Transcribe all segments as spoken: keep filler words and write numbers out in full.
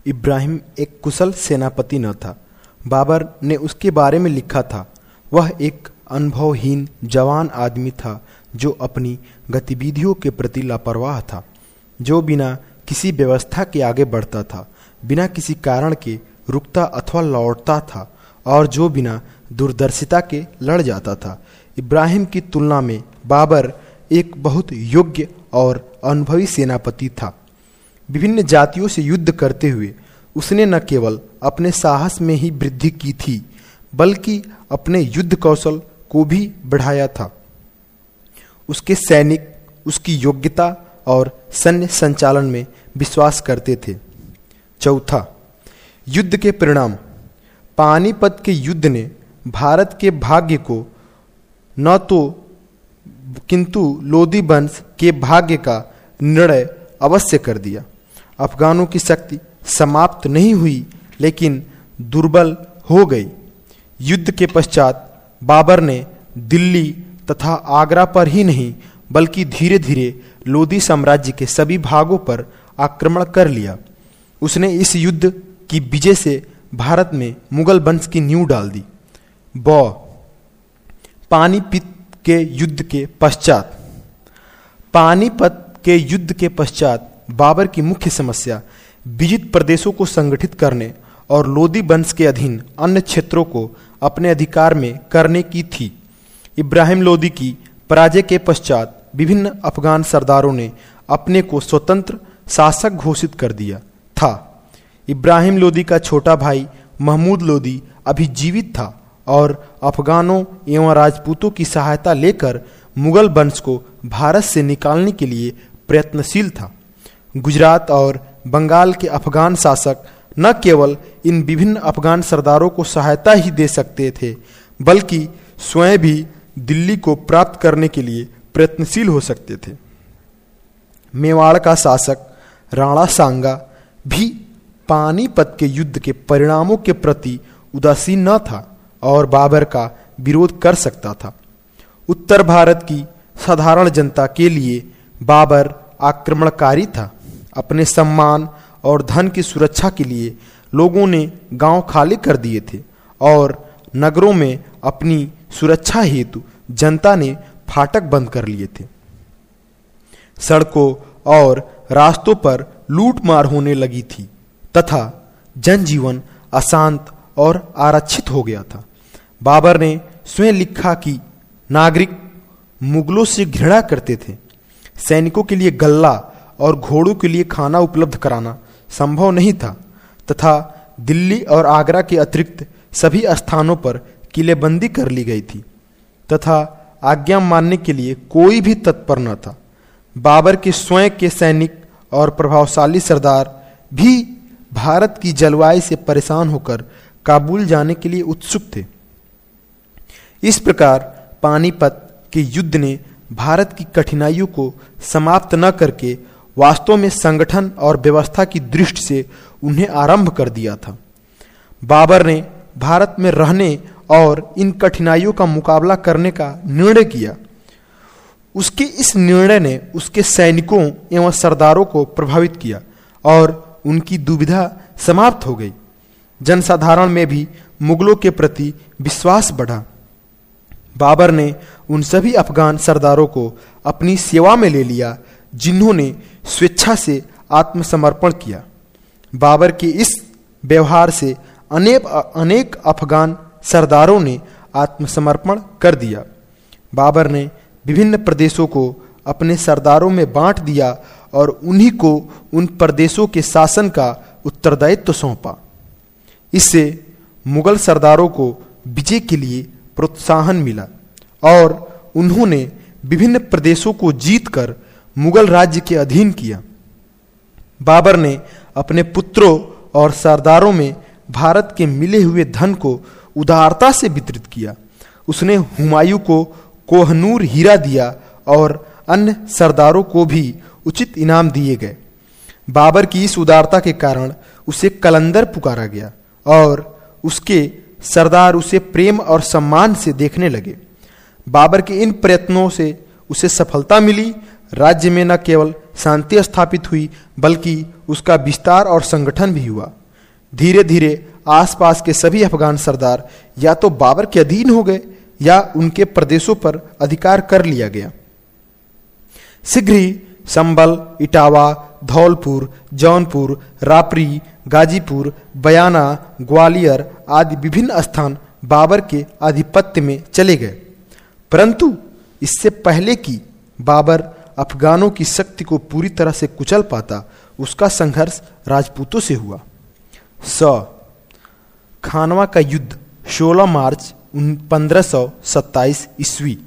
इब्राहिम एक कुशल सेनापति न था। बाबर ने उसके बारे में लिखा था, वह एक अनुभवहीन जवान आदमी था जो अपनी गतिविधियों के प्रति लापरवाह था, जो बिना किसी व्यवस्था के आगे बढ़ता था, बिना किसी कारण के रुकता अथवा लौटता था और जो बिना दूरदर्शिता के लड़ जाता था। इब्राहिम की तुलना में बाबर एक बहुत योग्य और अनुभवी सेनापति था। विभिन्न जातियों से युद्ध करते हुए उसने न केवल अपने साहस में ही वृद्धि की थी, बल्कि अपने युद्ध कौशल को भी बढ़ाया था। उसके सैनिक उसकी योग्यता और सैन्य संचालन में विश्वास करते थे। चौथा, युद्ध के परिणाम। पानीपत के युद्ध ने भारत के भाग्य को न तो किंतु लोदी वंश के भाग्य का निर्णय अवश्य कर दिया। अफगानों की शक्ति समाप्त नहीं हुई, लेकिन दुर्बल हो गई। युद्ध के पश्चात बाबर ने दिल्ली तथा आगरा पर ही नहीं, बल्कि धीरे धीरे लोदी साम्राज्य के सभी भागों पर आक्रमण कर लिया। उसने इस युद्ध की विजय से भारत में मुगल वंश की नींव डाल दी। ब पानीपत के युद्ध के पश्चात। पानीपत के युद्ध के पश्चात बाबर की मुख्य समस्या विजित प्रदेशों को संगठित करने और लोदी वंश के अधीन अन्य क्षेत्रों को अपने अधिकार में करने की थी। इब्राहिम लोदी की पराजय के पश्चात विभिन्न अफगान सरदारों ने अपने को स्वतंत्र शासक घोषित कर दिया था। इब्राहिम लोदी का छोटा भाई महमूद लोदी अभी जीवित था और अफगानों एवं राजपूतों की सहायता लेकर मुगल वंश को भारत से निकालने के लिए प्रयत्नशील था। गुजरात और बंगाल के अफगान शासक न केवल इन विभिन्न अफगान सरदारों को सहायता ही दे सकते थे, बल्कि स्वयं भी दिल्ली को प्राप्त करने के लिए प्रयत्नशील हो सकते थे। मेवाड़ का शासक राणा सांगा भी पानीपत के युद्ध के परिणामों के प्रति उदासीन न था और बाबर का विरोध कर सकता था। उत्तर भारत की साधारण जनता के लिए बाबर आक्रमणकारी था। अपने सम्मान और धन की सुरक्षा के लिए लोगों ने गांव खाली कर दिए थे और नगरों में अपनी सुरक्षा हेतु जनता ने फाटक बंद कर लिए थे। सड़कों और रास्तों पर लूटमार होने लगी थी तथा जनजीवन अशांत और आरक्षित हो गया था। बाबर ने स्वयं लिखा कि नागरिक मुगलों से घृणा करते थे। सैनिकों के लिए गल्ला और घोड़ों के लिए खाना उपलब्ध कराना संभव नहीं था तथा दिल्ली और आगरा के अतिरिक्त सभी स्थानों पर किलेबंदी कर ली गई थी तथा आज्ञा मानने के लिए कोई भी तत्पर न था। बाबर के स्वयं के सैनिक और प्रभावशाली सरदार भी भारत की जलवायु से परेशान होकर काबुल जाने के लिए उत्सुक थे। इस प्रकार पानीपत के युद्ध ने भारत की कठिनाइयों को समाप्त न करके वास्तव में संगठन और व्यवस्था की दृष्टि से उन्हें आरंभ कर दिया था। बाबर ने भारत में रहने और इन कठिनाइयों का मुकाबला करने का निर्णय किया। उसके इस निर्णय ने उसके सैनिकों एवं सरदारों को प्रभावित किया और उनकी दुविधा समाप्त हो गई। जनसाधारण में भी मुगलों के प्रति विश्वास बढ़ा। बाबर ने उन सभी अफगान सरदारों को अपनी सेवा में ले लिया जिन्होंने स्वेच्छा से आत्मसमर्पण किया। बाबर के इस व्यवहार से अनेक अनेक अफगान सरदारों ने आत्मसमर्पण कर दिया। बाबर ने विभिन्न प्रदेशों को अपने सरदारों में बांट दिया और उन्हीं को उन प्रदेशों के शासन का उत्तरदायित्व सौंपा। इससे मुगल सरदारों को विजय के लिए प्रोत्साहन मिला और उन्होंने विभिन्न प्रदेशों को जीतकर मुगल राज्य के अधीन किया। बाबर ने अपने पुत्रों और सरदारों में भारत के मिले हुए धन को उदारता से वितरित किया। उसने हुमायूं को कोहनूर हीरा दिया और अन्य सरदारों को भी उचित इनाम दिए गए। बाबर की इस उदारता के कारण उसे कलंदर पुकारा गया और उसके सरदार उसे प्रेम और सम्मान से देखने लगे। बाबर के इन प्रयत्नों से उसे सफलता मिली। राज्य में न केवल शांति स्थापित हुई, बल्कि उसका विस्तार और संगठन भी हुआ। धीरे धीरे आसपास के सभी अफगान सरदार या तो बाबर के अधीन हो गए या उनके प्रदेशों पर अधिकार कर लिया गया। शीघ्र ही संभल, इटावा, धौलपुर, जौनपुर, रापरी, गाजीपुर, बयाना, ग्वालियर आदि विभिन्न स्थान बाबर के आधिपत्य में चले गए। परंतु इससे पहले कि बाबर अफगानों की शक्ति को पूरी तरह से कुचल पाता, उसका संघर्ष राजपूतों से हुआ। स खानवा का युद्ध सोलह मार्च पंद्रह सौ सत्ताईस ईस्वी।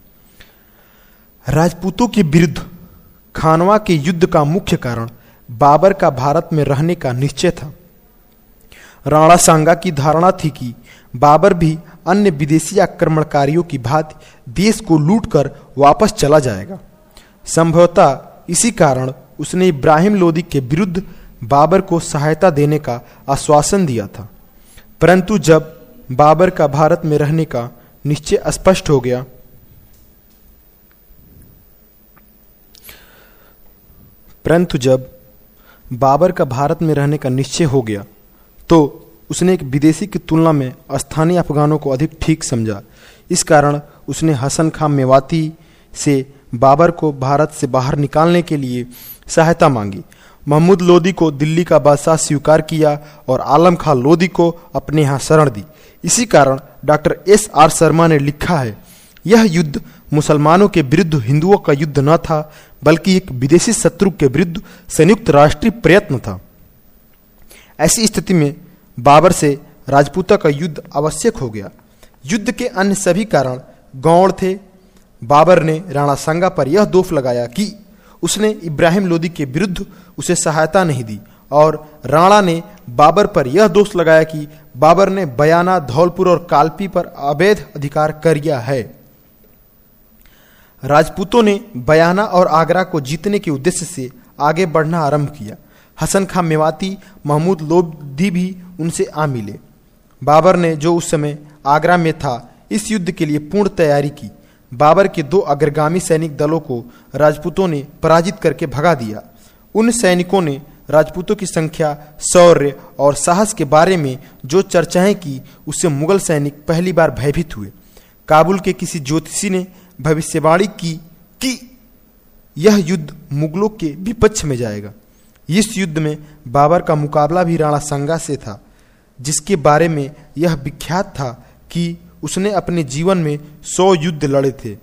राजपूतों के विरुद्ध खानवा के युद्ध का मुख्य कारण बाबर का भारत में रहने का निश्चय था। राणा सांगा की धारणा थी कि बाबर भी अन्य विदेशी आक्रमणकारियों की भांति देश को लूटकर वापस चला जाएगा। संभवतः इसी कारण उसने इब्राहिम लोदी के विरुद्ध बाबर को सहायता देने का आश्वासन दिया था। परंतु जब बाबर का भारत में रहने का निश्चय स्पष्ट हो गया परंतु जब बाबर का भारत में रहने का निश्चय हो गया तो उसने एक विदेशी की तुलना में स्थानीय अफगानों को अधिक ठीक समझा। इस कारण उसने हसन खां मेवाती से बाबर को भारत से बाहर निकालने के लिए सहायता मांगी। महमूद लोदी को दिल्ली का बादशाह स्वीकार किया और आलम खां लोदी को अपने यहाँ शरण दी। इसी कारण डॉक्टर एस आर शर्मा ने लिखा है, यह युद्ध मुसलमानों के विरुद्ध हिंदुओं का युद्ध न था, बल्कि एक विदेशी शत्रु के विरुद्ध संयुक्त राष्ट्रीय प्रयत्न था। ऐसी स्थिति में बाबर से राजपूता का युद्ध आवश्यक हो गया। युद्ध के अन्य सभी कारण गौण थे। बाबर ने राणा सांगा पर यह दोष लगाया कि उसने इब्राहिम लोदी के विरुद्ध उसे सहायता नहीं दी, और राणा ने बाबर पर यह दोष लगाया कि बाबर ने बयाना, धौलपुर और कालपी पर अवैध अधिकार कर लिया है। राजपूतों ने बयाना और आगरा को जीतने के उद्देश्य से आगे बढ़ना आरंभ किया। हसन खां मेवाती, महमूद लोदी भी उनसे आ मिले। बाबर ने, जो उस समय आगरा में था, इस युद्ध के लिए पूर्ण तैयारी की। बाबर के दो अग्रगामी सैनिक दलों को राजपूतों ने पराजित करके भगा दिया। उन सैनिकों ने राजपूतों की संख्या, शौर्य और साहस के बारे में जो चर्चाएं की, उससे मुगल सैनिक पहली बार भयभीत हुए। काबुल के किसी ज्योतिषी ने भविष्यवाणी की कि यह युद्ध मुगलों के विपक्ष में जाएगा। इस युद्ध में बाबर का मुकाबला भी राणा सांगा से था, जिसके बारे में यह विख्यात था कि उसने अपने जीवन में सौ युद्ध लड़े थे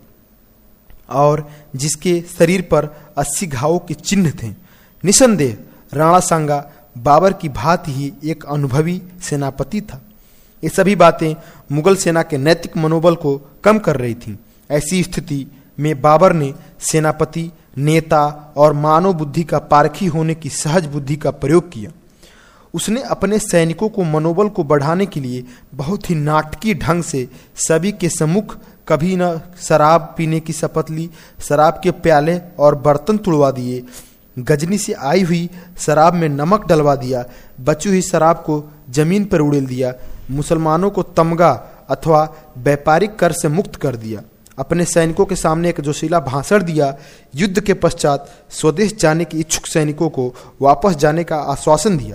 और जिसके शरीर पर अस्सी घावों के चिन्ह थे। निसंदेह राणा सांगा बाबर की भांति ही एक अनुभवी सेनापति था। ये सभी बातें मुगल सेना के नैतिक मनोबल को कम कर रही थीं। ऐसी स्थिति में बाबर ने सेनापति, नेता और मानव बुद्धि का पारखी होने की सहज बुद्धि का प्रयोग किया। उसने अपने सैनिकों को मनोबल को बढ़ाने के लिए बहुत ही नाटकीय ढंग से सभी के सम्मुख कभी न शराब पीने की शपथ ली, शराब के प्याले और बर्तन तुड़वा दिए, गजनी से आई हुई शराब में नमक डलवा दिया, बची हुई शराब को जमीन पर उड़ेल दिया, मुसलमानों को तमगा अथवा व्यापारिक कर से मुक्त कर दिया, अपने सैनिकों के सामने एक जोशीला भाषण दिया, युद्ध के पश्चात स्वदेश जाने के इच्छुक सैनिकों को वापस जाने का आश्वासन दिया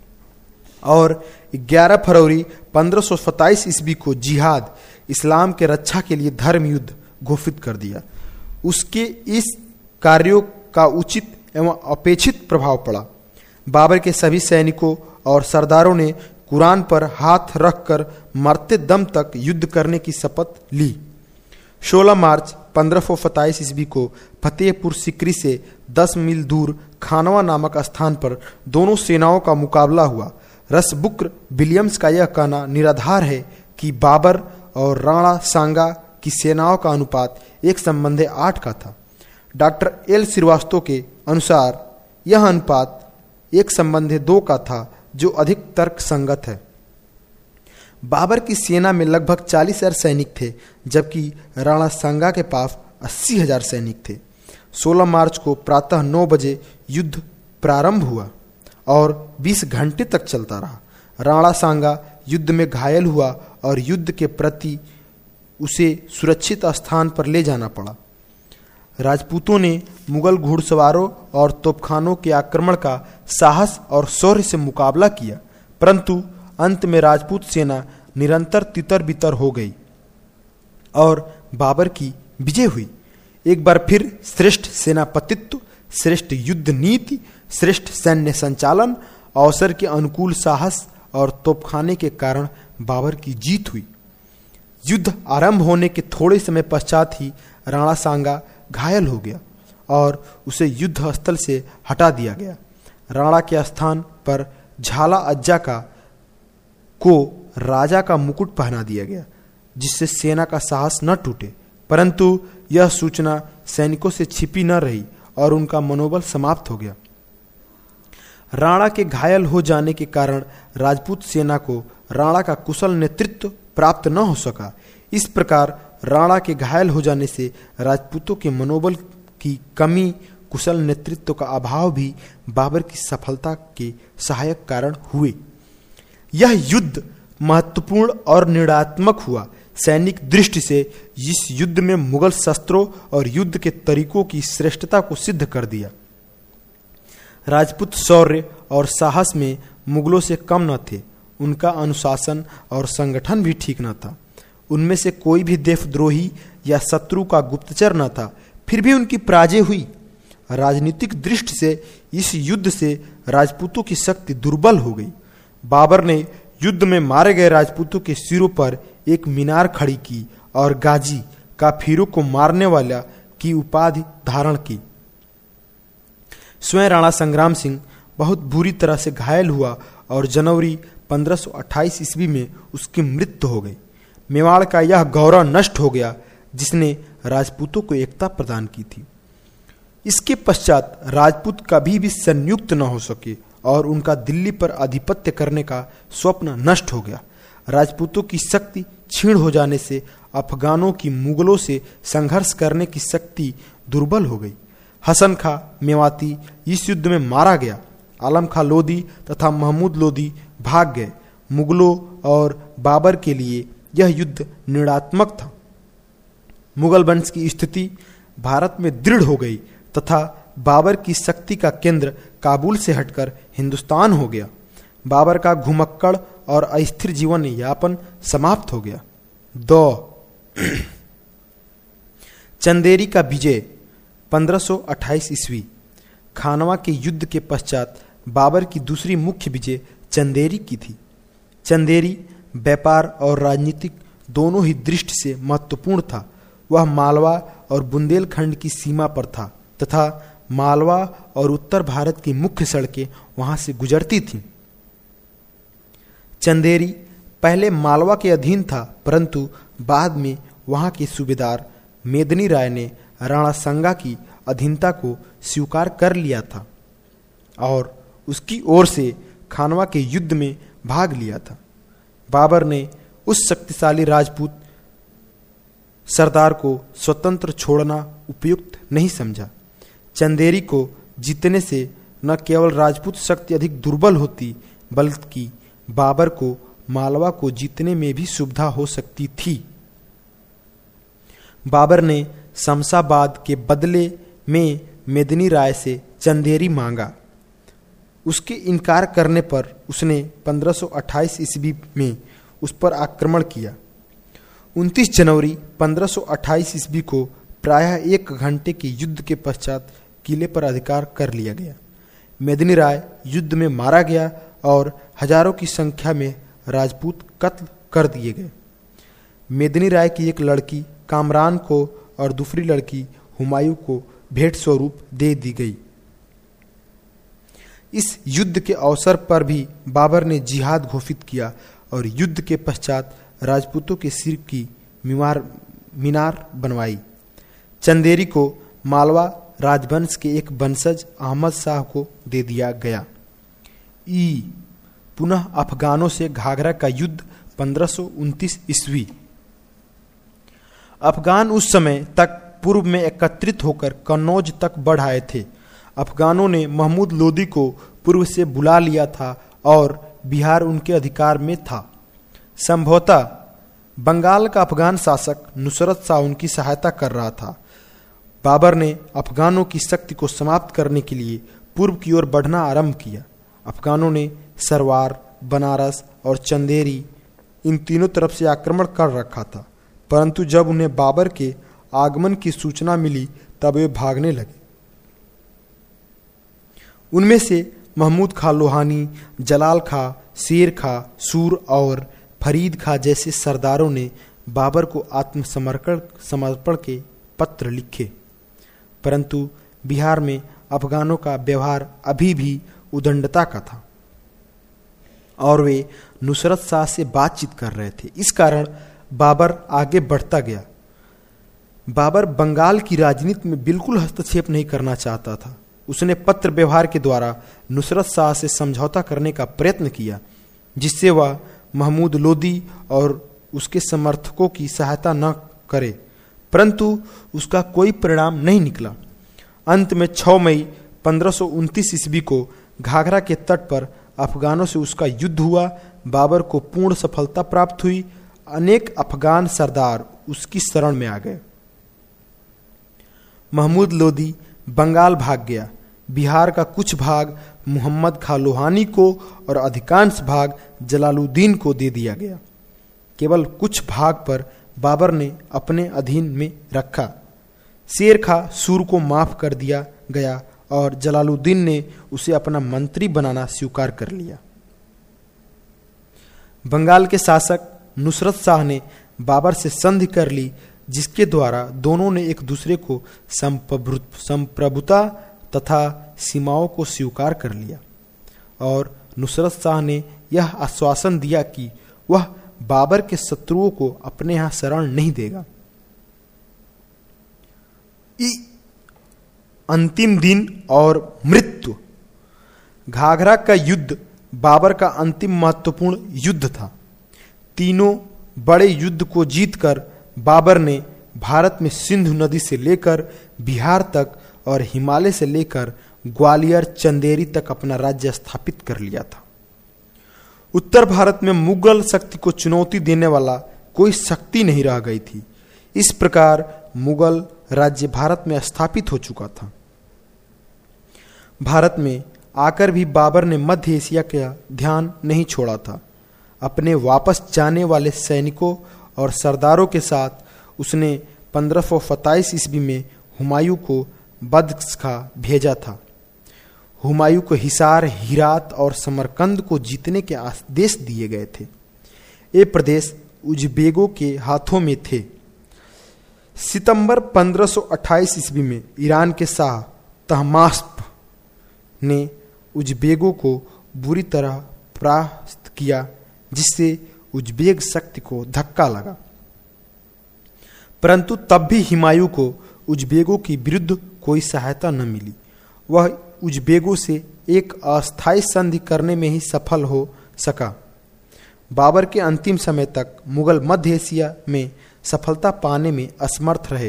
और ग्यारह फरवरी पंद्रह सौ सत्ताईस ईस्वी को जिहाद, इस्लाम के रक्षा के लिए धर्म युद्ध घोषित कर दिया। उसके इस कार्यों का उचित एवं अपेक्षित प्रभाव पड़ा। बाबर के सभी सैनिकों और सरदारों ने कुरान पर हाथ रखकर मरते दम तक युद्ध करने की शपथ ली। सोलह मार्च पंद्रह सौ सत्ताईस ईस्वी को फतेहपुर सिकरी से दस मील दूर खानवा नामक स्थान पर दोनों सेनाओं का मुकाबला हुआ। रसबुक्र विलियम्स का यह कहना निराधार है कि बाबर और राणा सांगा की सेनाओं का अनुपात एक संबंध आठ का था। डॉक्टर एल श्रीवास्तव के अनुसार यह अनुपात एक संबंध दो का था, जो अधिक तर्क संगत है। बाबर की सेना में लगभग चालीस हजार सैनिक थे, जबकि राणा सांगा के पास अस्सी हजार सैनिक थे। सोलह मार्च को प्रातः नौ बजे युद्ध प्रारंभ हुआ और बीस घंटे तक चलता रहा। राणा सांगा युद्ध में घायल हुआ और युद्ध के प्रति उसे सुरक्षित स्थान पर ले जाना पड़ा। राजपूतों ने मुगल घुड़सवारों और तोपखानों के आक्रमण का साहस और शौर्य से मुकाबला किया, परंतु अंत में राजपूत सेना निरंतर तितर बितर हो गई और बाबर की विजय हुई। एक बार फिर श्रेष्ठ सेनापतित्व, श्रेष्ठ युद्ध नीति, श्रेष्ठ सैन्य संचालन, अवसर के अनुकूल साहस और तोपखाने के कारण बाबर की जीत हुई। युद्ध आरंभ होने के थोड़े समय पश्चात ही राणा सांगा घायल हो गया और उसे युद्ध स्थल से हटा दिया गया। राणा के स्थान पर झाला अज्जा का को राजा का मुकुट पहना दिया गया, जिससे सेना का साहस न टूटे, परंतु यह सूचना सैनिकों से छिपी न रही और उनका मनोबल समाप्त हो गया। राणा के घायल हो जाने के कारण राजपूत सेना को राणा का कुशल नेतृत्व प्राप्त न हो सका। इस प्रकार राणा के घायल हो जाने से राजपूतों के मनोबल की कमी, कुशल नेतृत्व का अभाव भी बाबर की सफलता के सहायक कारण हुए। यह युद्ध महत्वपूर्ण और निर्णयात्मक हुआ। सैनिक दृष्टि से इस युद्ध में मुगल शस्त्रों और युद्ध के तरीकों की श्रेष्ठता को सिद्ध कर दिया। राजपूत शौर्य और साहस में मुगलों से कम न थे। उनका अनुशासन और संगठन भी ठीक न था। उनमें से कोई भी देशद्रोही या शत्रु का गुप्तचर न था। फिर भी उनकी पराजय हुई। राजनीतिक दृष्टि से इस युद्ध से राजपूतों की शक्ति दुर्बल हो गई। बाबर ने युद्ध में मारे गए राजपूतों के सिरों पर एक मीनार खड़ी की और गाजी, काफिरों को मारने वाला की उपाधि धारण की। स्वयं राणा संग्राम सिंह बहुत बुरी तरह से घायल हुआ और जनवरी पंद्रह सौ अट्ठाईस ईस्वी में उसकी मृत्यु हो गई। मेवाड़ का यह गौरव नष्ट हो गया जिसने राजपूतों को एकता प्रदान की थी। इसके पश्चात राजपूत कभी भी संयुक्त न हो सके और उनका दिल्ली पर आधिपत्य करने का स्वप्न नष्ट हो गया। राजपूतों की शक्ति क्षीण हो जाने से अफगानों की मुगलों से संघर्ष करने की शक्ति दुर्बल हो गई। हसन खां मेवाती इस युद्ध में मारा गया। आलम खां लोदी तथा महमूद लोदी भाग गए। मुगलों और बाबर के लिए यह युद्ध निर्णयात्मक था। मुगल वंश की स्थिति भारत में दृढ़ हो गई तथा बाबर की शक्ति का केंद्र काबुल से हटकर हिंदुस्तान हो गया। बाबर का घुमक्कड़ और अस्थिर जीवन यापन समाप्त हो गया। दो चंदेरी का विजय पंद्रह सौ अट्ठाईस ईस्वी। खानवा के युद्ध के पश्चात बाबर की दूसरी मुख्य विजय चंदेरी की थी। चंदेरी व्यापार और राजनीतिक दोनों ही दृष्टि से महत्वपूर्ण था। वह मालवा और बुंदेलखंड की सीमा पर था तथा मालवा और उत्तर भारत की मुख्य सड़कें वहां से गुजरती थीं। चंदेरी पहले मालवा के अधीन था, परंतु बाद में वहां के सूबेदार मेदिनी राय ने राणा सांगा की अधीनता को स्वीकार कर लिया था और उसकी ओर से खानवा के युद्ध में भाग लिया था। बाबर ने उस शक्तिशाली राजपूत सरदार को स्वतंत्र छोड़ना उपयुक्त नहीं समझा। चंदेरी को जीतने से न केवल राजपूत शक्ति अधिक दुर्बल होती, बल्कि बाबर को मालवा को जीतने में भी सुविधा हो सकती थी। बाबर ने शमशाबाद के बदले में मेदिनी राय से चंदेरी मांगा। उसके इनकार करने पर उसने पंद्रह सौ अट्ठाईस ईस्वी में उस पर आक्रमण किया। उनतीस जनवरी पंद्रह सौ अट्ठाईस ईस्वी को प्रायः एक घंटे के युद्ध के पश्चात किले पर अधिकार कर लिया गया। मेदिनी राय युद्ध में मारा गया और हजारों की संख्या में राजपूत कत्ल कर दिए गए। मेदिनी राय की एक लड़की कामरान को और दूसरी लड़की हुमायूं को भेंट स्वरूप दे दी गई। इस युद्ध के अवसर पर भी बाबर ने जिहाद घोषित किया और युद्ध के पश्चात राजपूतों के सिर की मीनार मीनार बनवाई। चंदेरी को मालवा राजवंश के एक वंशज अहमद शाह को दे दिया गया। ई पुनः अफगानों से घाघरा का युद्ध पंद्रह सौ उनतीस ईस्वी। अफगान उस समय तक पूर्व में एकत्रित होकर कन्नौज तक बढ़ आए थे। अफगानों ने महमूद लोदी को पूर्व से बुला लिया था और बिहार उनके अधिकार में था। संभवतः बंगाल का अफगान शासक नुसरत शाह उनकी सहायता कर रहा था। बाबर ने अफगानों की शक्ति को समाप्त करने के लिए पूर्व की ओर बढ़ना आरंभ किया। अफगानों ने सरवार, बनारस और चंदेरी इन तीनों तरफ से आक्रमण कर रखा था, परंतु जब उन्हें बाबर के आगमन की सूचना मिली तब वे भागने लगे। उनमें से महमूद खां लोहानी, जलाल खां, शेर खां, सूर और फरीद खां जैसे सरदारों ने बाबर को आत्मसमर्पण समर्पण के पत्र लिखे, परंतु बिहार में अफगानों का व्यवहार अभी भी उदंडता का था और वे नुसरत शाह से बातचीत कर रहे थे। इस कारण बाबर आगे बढ़ता गया। बाबर बंगाल की राजनीति में बिल्कुल हस्तक्षेप नहीं करना चाहता था। उसने पत्र व्यवहार के द्वारा नुसरत शाह से समझौता करने का प्रयत्न किया, जिससे वह महमूद लोदी और उसके समर्थकों की सहायता न करे, परंतु उसका कोई परिणाम नहीं निकला। अंत में छह मई पंद्रह सौ उनतीस ईस्वी को घाघरा के तट पर अफगानों से उसका युद्ध हुआ। बाबर को पूर्ण सफलता प्राप्त हुई। अनेक अफगान सरदार उसकी शरण में आ गए। महमूद लोदी बंगाल भाग गया। बिहार का कुछ भाग मोहम्मद खां लोहानी को और अधिकांश भाग जलालुद्दीन को दे दिया गया। केवल कुछ भाग पर बाबर ने अपने अधीन में रखा। शेर खां सूर को माफ कर दिया गया और जलालुद्दीन ने उसे अपना मंत्री बनाना स्वीकार कर लिया। बंगाल के शासक नुसरत शाह ने बाबर से संधि कर ली, जिसके द्वारा दोनों ने एक दूसरे को संप्रभुता तथा सीमाओं को स्वीकार कर लिया और नुसरत शाह ने यह आश्वासन दिया कि वह बाबर के शत्रुओं को अपने यहां शरण नहीं देगा। अंतिम दिन और मृत्यु। घाघरा का युद्ध बाबर का अंतिम महत्वपूर्ण युद्ध था। तीनों बड़े युद्ध को जीतकर बाबर ने भारत में सिंधु नदी से लेकर बिहार तक और हिमालय से लेकर ग्वालियर, चंदेरी तक अपना राज्य स्थापित कर लिया था। उत्तर भारत में मुगल शक्ति को चुनौती देने वाला कोई शक्ति नहीं रह गई थी। इस प्रकार मुगल राज्य भारत में स्थापित हो चुका था। भारत में आकर भी बाबर ने मध्य एशिया का ध्यान नहीं छोड़ा था। अपने वापस जाने वाले सैनिकों और सरदारों के साथ उसने पंद्रह सौ सत्ताईस ईस्वी में हुमायूं को बदख्श का भेजा था। हुमायूं को हिसार, हिरात और समरकंद को जीतने के आदेश दिए गए थे। ये प्रदेश उज़्बेकों के हाथों में थे। सितंबर पंद्रह सौ अट्ठाईस ईस्वी में ईरान के शाह तहमास्प ने उज़्बेकों को बुरी तरह परास्त किया, जिससे उज़्बेक शक्ति को धक्का लगा। परंतु तब भी हुमायूं को उज़्बेकों के विरुद्ध कोई सहायता न मिली। वह उज़्बेकों से एक अस्थायी संधि करने में ही सफल हो सका। बाबर के अंतिम समय तक मुगल मध्य एशिया में सफलता पाने में असमर्थ रहे,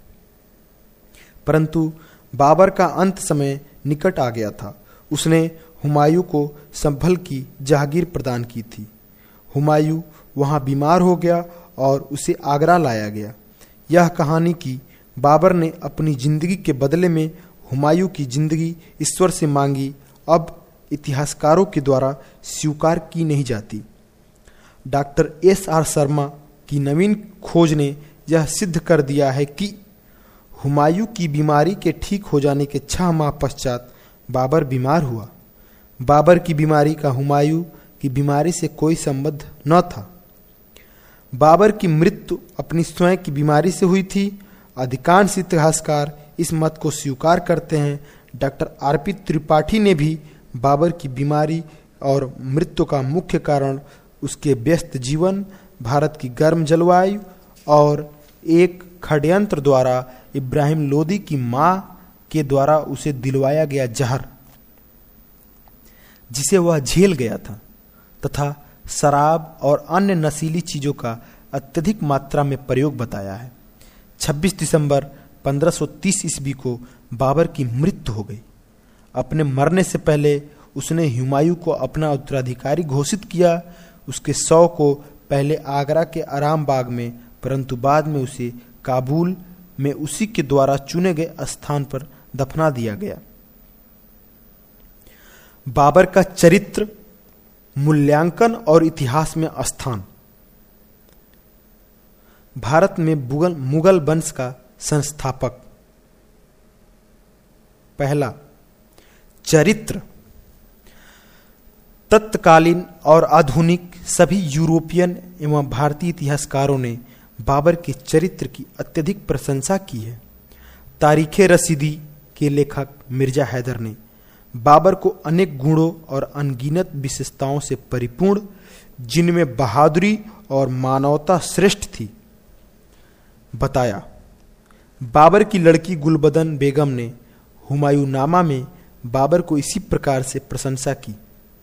परंतु बाबर का अंत समय निकट आ गया था। उसने हुमायूं को संभल की जहागीर प्रदान की थी। हुमायूं वहां बीमार हो गया और उसे आगरा लाया गया। यह कहानी कि बाबर ने अपनी जिंदगी के बदले में हुमायूं की जिंदगी ईश्वर से मांगी, अब इतिहासकारों के द्वारा स्वीकार की नहीं जाती। डॉक्टर एस आर शर्मा की नवीन खोज ने यह सिद्ध कर दिया है कि हुमायूं की बीमारी के ठीक हो जाने के छह माह पश्चात बाबर बीमार हुआ। बाबर की बीमारी का हुमायूं की बीमारी से कोई संबंध न था। बाबर की मृत्यु अपनी स्वयं की बीमारी से हुई थी। अधिकांश इतिहासकार इस मत को स्वीकार करते हैं। डॉक्टर आर पी त्रिपाठी ने भी बाबर की बीमारी और मृत्यु का मुख्य कारण उसके व्यस्त जीवन, भारत की गर्म जलवायु और एक षड्यंत्र द्वारा इब्राहिम लोदी की मां के द्वारा उसे दिलवाया गया जहर, जिसे वह झेल गया था, तथा शराब और अन्य नशीली चीजों का अत्यधिक मात्रा में प्रयोग बताया है। छब्बीस दिसंबर पंद्रह सौ तीस ईस्वी को बाबर की मृत्यु हो गई। अपने मरने से पहले उसने हुमायूं को अपना उत्तराधिकारी घोषित किया। उसके शव को पहले आगरा के आराम बाग में, परंतु बाद में उसे काबुल में उसी के द्वारा चुने गए स्थान पर दफना दिया गया। बाबर का चरित्र, मूल्यांकन और इतिहास में स्थान। भारत में मुगल मुगल वंश का संस्थापक। पहला, चरित्र। तत्कालीन और आधुनिक सभी यूरोपियन एवं भारतीय इतिहासकारों ने बाबर के चरित्र की अत्यधिक प्रशंसा की है। तारीखे रसीदी के लेखक मिर्जा हैदर ने बाबर को अनेक गुणों और अनगिनत विशेषताओं से परिपूर्ण, जिनमें बहादुरी और मानवता श्रेष्ठ थी, बताया। बाबर की लड़की गुलबदन बेगम ने हुमायूंनामा में बाबर को इसी प्रकार से प्रशंसा की।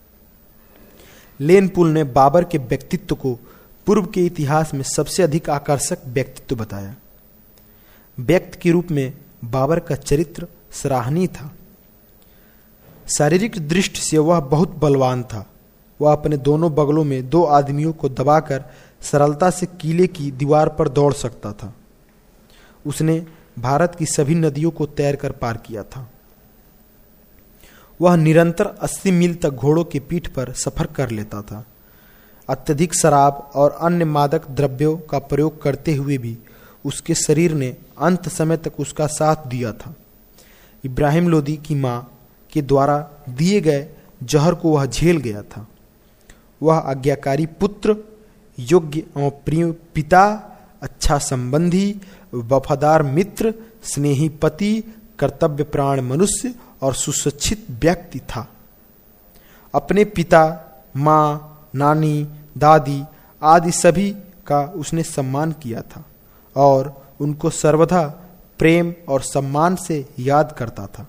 लेनपुल ने बाबर के व्यक्तित्व को पूर्व के इतिहास में सबसे अधिक आकर्षक व्यक्तित्व बताया। व्यक्ति के रूप में बाबर का चरित्र सराहनीय था। शारीरिक दृष्टि से वह बहुत बलवान था। वह अपने दोनों बगलों में दो आदमियों को दबाकर सरलता से किले की दीवार पर दौड़ सकता था। उसने भारत की सभी नदियों को तैरकर पार किया था। वह निरंतर अस्सी मील तक घोड़ों की पीठ पर सफर कर लेता था। अत्यधिक शराब और अन्य मादक द्रव्यों का प्रयोग करते हुए भी उसके शरीर ने अंत समय तक उसका साथ दिया था। इब्राहिम लोदी की मां के द्वारा दिए गए जहर को वह झेल गया था। वह आज्ञाकारी पुत्र, योग्य एवं प्रिय पिता, अच्छा संबंधी, वफादार मित्र, स्नेही पति, कर्तव्य प्राण मनुष्य और सुशिक्षित व्यक्ति था। अपने पिता, माँ, नानी, दादी आदि सभी का उसने सम्मान किया था और उनको सर्वदा प्रेम और सम्मान से याद करता था।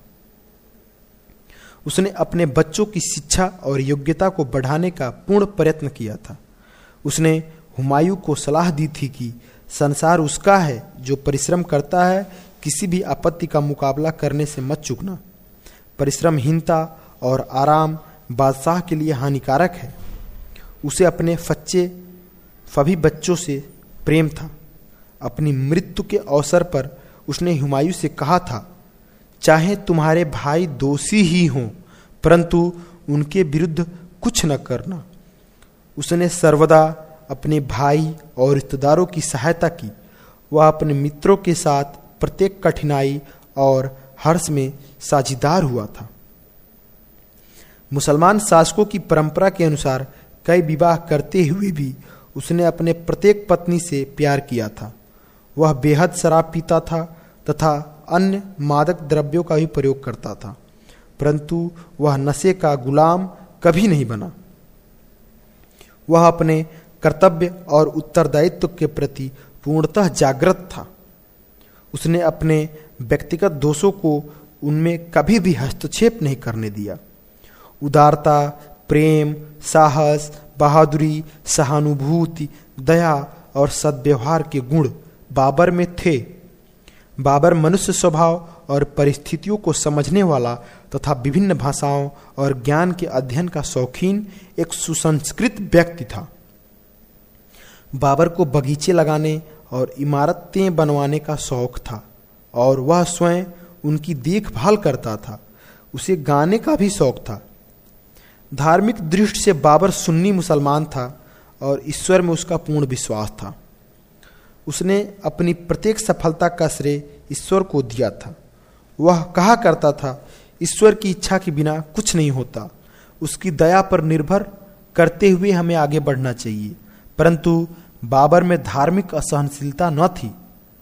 उसने अपने बच्चों की शिक्षा और योग्यता को बढ़ाने का पूर्ण प्रयत्न किया था। उसने हुमायूं को सलाह दी थी कि संसार उसका है, जो परिश्रम करता है किसी भी आपत्ति का मुकाबला करने से मत चूकना। परिश्रमहीनता और आराम बादशाह के लिए हानिकारक है। उसे अपने सच्चे सभी बच्चों से प्रेम था। अपनी मृत्यु के अवसर पर उसने हुमायूं से कहा था, चाहे तुम्हारे भाई दोषी ही हों, परंतु उनके विरुद्ध कुछ न करना। उसने सर्वदा अपने भाई और रिश्तेदारों की सहायता की। वह अपने मित्रों के साथ प्रत्येक कठिनाई और हर्ष में साझीदार हुआ था। मुसलमान शासकों की परंपरा के अनुसार कई विवाह करते हुए भी उसने अपने प्रत्येक पत्नी से प्यार किया था। वह बेहद शराब पीता था तथा अन्य मादक द्रव्यों का भी प्रयोग करता था, परंतु वह नशे का गुलाम कभी नहीं बना। वह अपने कर्तव्य और उत्तरदायित्व के प्रति पूर्णतः जागृत था। उसने अपने व्यक्तिगत दोषों को उनमें कभी भी हस्तक्षेप नहीं करने दिया। उदारता, प्रेम, साहस, बहादुरी, सहानुभूति, दया और सद्व्यवहार के गुण बाबर में थे। बाबर मनुष्य स्वभाव और परिस्थितियों को समझने वाला तथा विभिन्न भाषाओं और ज्ञान के अध्ययन का शौकीन एक सुसंस्कृत व्यक्ति था। बाबर को बगीचे लगाने और इमारतें बनवाने का शौक था और वह स्वयं उनकी देखभाल करता था। उसे गाने का भी शौक था। धार्मिक दृष्टि से बाबर सुन्नी मुसलमान था और ईश्वर में उसका पूर्ण विश्वास था। उसने अपनी प्रत्येक सफलता का श्रेय ईश्वर को दिया था। वह कहा करता था, ईश्वर की इच्छा के बिना कुछ नहीं होता। उसकी दया पर निर्भर करते हुए हमें आगे बढ़ना चाहिए। परंतु बाबर में धार्मिक असहनशीलता न थी।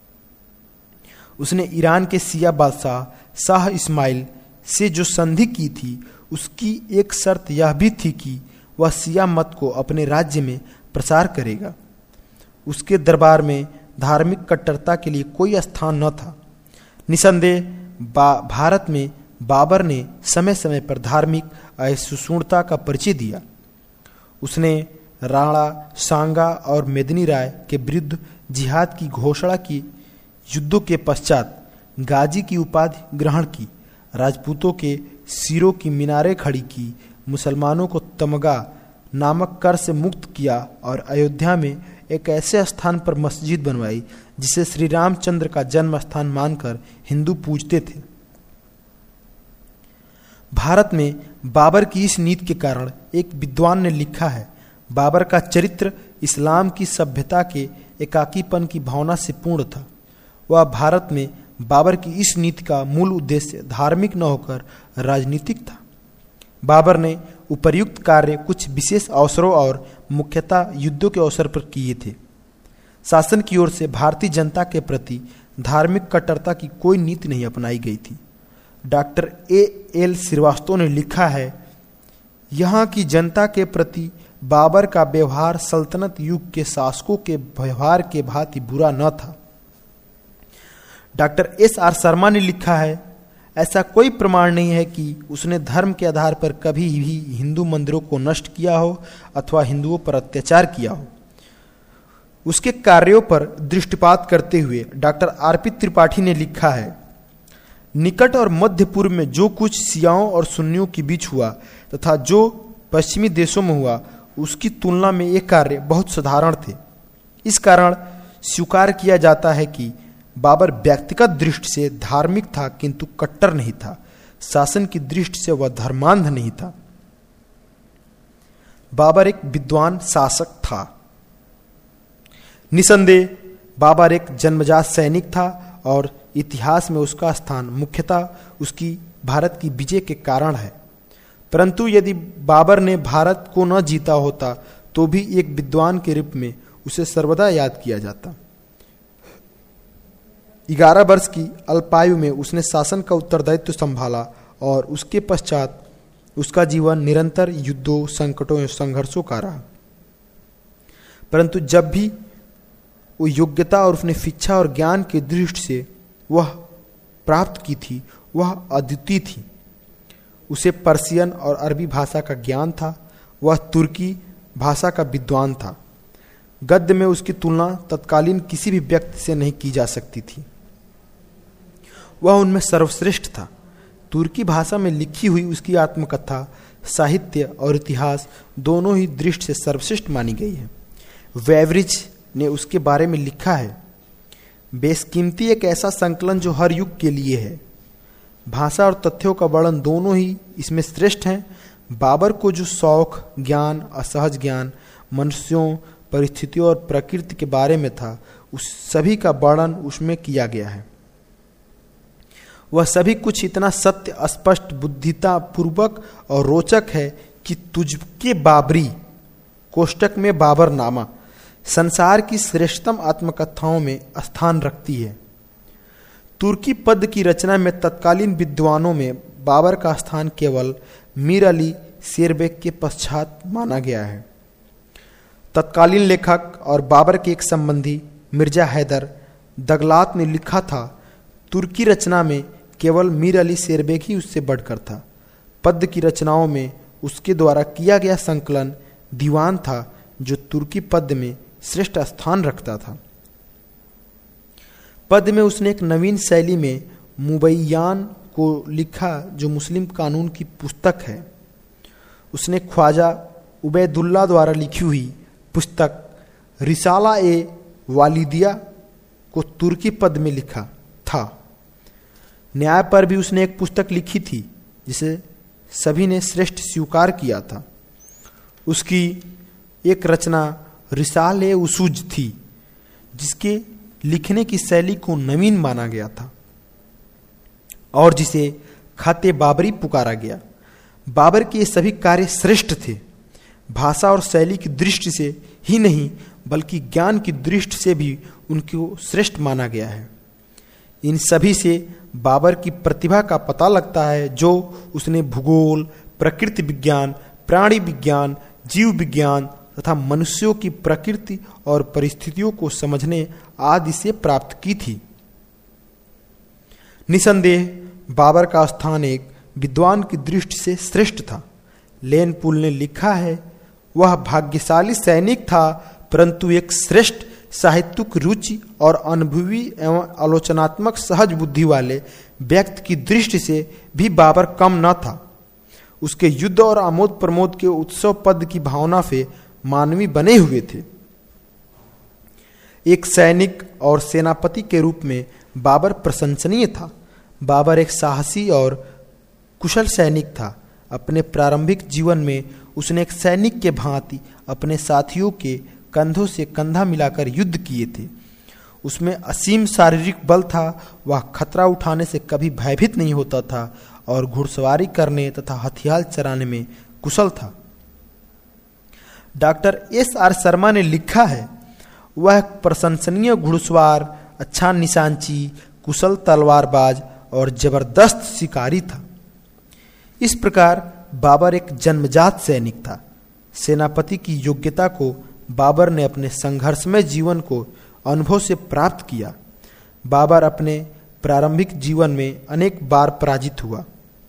उसने ईरान के शिया बादशाह शाह इस्माइल से जो संधि की थी, उसकी एक शर्त यह भी थी कि वह शिया मत को अपने राज्य में प्रसार करेगा। उसके दरबार में धार्मिक कट्टरता के लिए कोई स्थान न था। निसंदेह भारत में बाबर ने समय समय पर धार्मिक असहिष्णुता का परिचय दिया। उसने राणा सांगा और मेदिनी राय के विरुद्ध जिहाद की घोषणा की। युद्धों के पश्चात गाजी की उपाधि ग्रहण की। राजपूतों के सिरों की मीनारें खड़ी की। मुसलमानों को तमगा नामक कर से मुक्त किया और अयोध्या में एक ऐसे स्थान पर मस्जिद बनवाई जिसे श्री रामचंद्र का जन्म स्थान मानकर हिंदू पूजते थे। भारत में बाबर की इस नीति के कारण एक विद्वान ने लिखा है, बाबर का चरित्र इस्लाम की सभ्यता के एकाकीपन की भावना से पूर्ण था। वह भारत में बाबर की इस नीति का मूल उद्देश्य धार्मिक न होकर राजनीतिक था। बाबर ने उपर्युक्त कार्य कुछ विशेष अवसरों और मुख्यतः युद्धों के अवसर पर किए थे। शासन की ओर से भारतीय जनता के प्रति धार्मिक कट्टरता की कोई नीति नहीं अपनाई गई थी। डॉक्टर ए एल श्रीवास्तव ने लिखा है, यहाँ की जनता के प्रति बाबर का व्यवहार सल्तनत युग के शासकों के व्यवहार के भांति बुरा न था। डॉक्टर एस आर शर्मा ने लिखा है, ऐसा कोई प्रमाण नहीं है कि उसने धर्म के आधार पर कभी भी हिंदू मंदिरों को नष्ट किया हो अथवा हिंदुओं पर अत्याचार किया हो। उसके कार्यों पर दृष्टिपात करते हुए डॉक्टर आर पी त्रिपाठी ने लिखा है, निकट और मध्य पूर्व में जो कुछ सियाओं और सुन्नियों के बीच हुआ तथा जो पश्चिमी देशों में हुआ, उसकी तुलना में ये कार्य बहुत साधारण थे। इस कारण स्वीकार किया जाता है कि बाबर व्यक्तिगत दृष्टि से धार्मिक था, किंतु कट्टर नहीं था। शासन की दृष्टि से वह धर्मांध नहीं था। बाबर एक विद्वान शासक था। निसंदेह बाबर एक जन्मजात सैनिक था और इतिहास में उसका स्थान मुख्यतः उसकी भारत की विजय के कारण है। परंतु यदि बाबर ने भारत को न जीता होता तो भी एक विद्वान के रूप में उसे सर्वदा याद किया जाता। ग्यारह वर्ष की अल्पायु में उसने शासन का उत्तरदायित्व संभाला और उसके पश्चात उसका जीवन निरंतर युद्धों, संकटों और संघर्षों का रहा। परंतु जब भी वो योग्यता और उसने शिक्षा और ज्ञान की दृष्टि से वह प्राप्त की थी, वह अद्वितीय थी। उसे पर्शियन और अरबी भाषा का ज्ञान था। वह तुर्की भाषा का विद्वान था। गद्य में उसकी तुलना तत्कालीन किसी भी व्यक्ति से नहीं की जा सकती थी। वह उनमें सर्वश्रेष्ठ था। तुर्की भाषा में लिखी हुई उसकी आत्मकथा, साहित्य और इतिहास दोनों ही दृष्टि से सर्वश्रेष्ठ मानी गई है। वेवरिज ने उसके बारे में लिखा है, बेशकीमती एक ऐसा संकलन जो हर युग के लिए है। भाषा और तथ्यों का वर्णन दोनों ही इसमें श्रेष्ठ हैं। बाबर को जो शौक, ज्ञान, असहज ज्ञान, मनुष्यों, परिस्थितियों और प्रकृति के बारे में था, उस सभी का वर्णन उसमें किया गया है। वह सभी कुछ इतना सत्य, स्पष्ट, बुद्धिता पूर्वक और रोचक है कि तुझके बाबरी कोष्टक में बाबरनामा संसार की श्रेष्ठतम आत्मकथाओं में स्थान रखती है। तुर्की पद की रचना में तत्कालीन विद्वानों में बाबर का स्थान केवल मीर अली शेरबेग के पश्चात माना गया है। तत्कालीन लेखक और बाबर के एक संबंधी मिर्जा हैदर दगलात ने लिखा था, तुर्की रचना में केवल मीर अली शेरबेग ही उससे बढ़कर था। पद की रचनाओं में उसके द्वारा किया गया संकलन दीवान था जो तुर्की पद में श्रेष्ठ स्थान रखता था। पद में उसने एक नवीन शैली में मुबैयान को लिखा जो मुस्लिम कानून की पुस्तक है। उसने ख्वाजा उबैदुल्ला द्वारा लिखी हुई पुस्तक रिसाला ए वालिदिया को तुर्की पद में लिखा था। न्याय पर भी उसने एक पुस्तक लिखी थी जिसे सभी ने श्रेष्ठ स्वीकार किया था। उसकी एक रचना रिसाल ए उसूज थी जिसके लिखने की शैली को नवीन माना गया था और जिसे खाते बाबरी पुकारा गया। बाबर के ये सभी कार्य श्रेष्ठ थे। भाषा और शैली की दृष्टि से ही नहीं बल्कि ज्ञान की दृष्टि से भी उनको श्रेष्ठ माना गया है। इन सभी से बाबर की प्रतिभा का पता लगता है जो उसने भूगोल, प्रकृति विज्ञान, प्राणी विज्ञान, जीव विज्ञान तथा मनुष्यों की प्रकृति और परिस्थितियों को समझने आदि से प्राप्त की थी। निसंदेह बाबर का स्थान एक विद्वान की दृष्टि से श्रेष्ठ था। लेनपुल ने लिखा है, वह भाग्यशाली सैनिक था परंतु एक श्रेष्ठ साहित्यिक रुचि और अनुभवी एवं आलोचनात्मक सहज बुद्धि वाले व्यक्ति की दृष्टि से भी बाबर कम न था। उसके युद्ध और आमोद प्रमोद के उत्सव पद की भावना से मानवी बने हुए थे। एक सैनिक और सेनापति के रूप में बाबर प्रशंसनीय था। बाबर एक साहसी और कुशल सैनिक था। अपने प्रारंभिक जीवन में उसने एक सैनिक के भांति अपने साथियों के कंधों से कंधा मिलाकर युद्ध किए थे। उसमें असीम शारीरिक बल था। वह खतरा उठाने से कभी भयभीत नहीं होता था और घुड़सवारी करने तथा हथियार चलाने में कुशल था। डॉक्टर एस आर शर्मा ने लिखा है, वह प्रशंसनीय घुड़सवार, अच्छा निशानची, कुशल तलवारबाज और जबरदस्त शिकारी था। इस प्रकार बाबर एक जन्मजात सैनिक था। सेनापति की योग्यता को बाबर ने अपने संघर्षमय जीवन को अनुभव से प्राप्त किया। बाबर अपने प्रारंभिक जीवन में अनेक बार पराजित हुआ।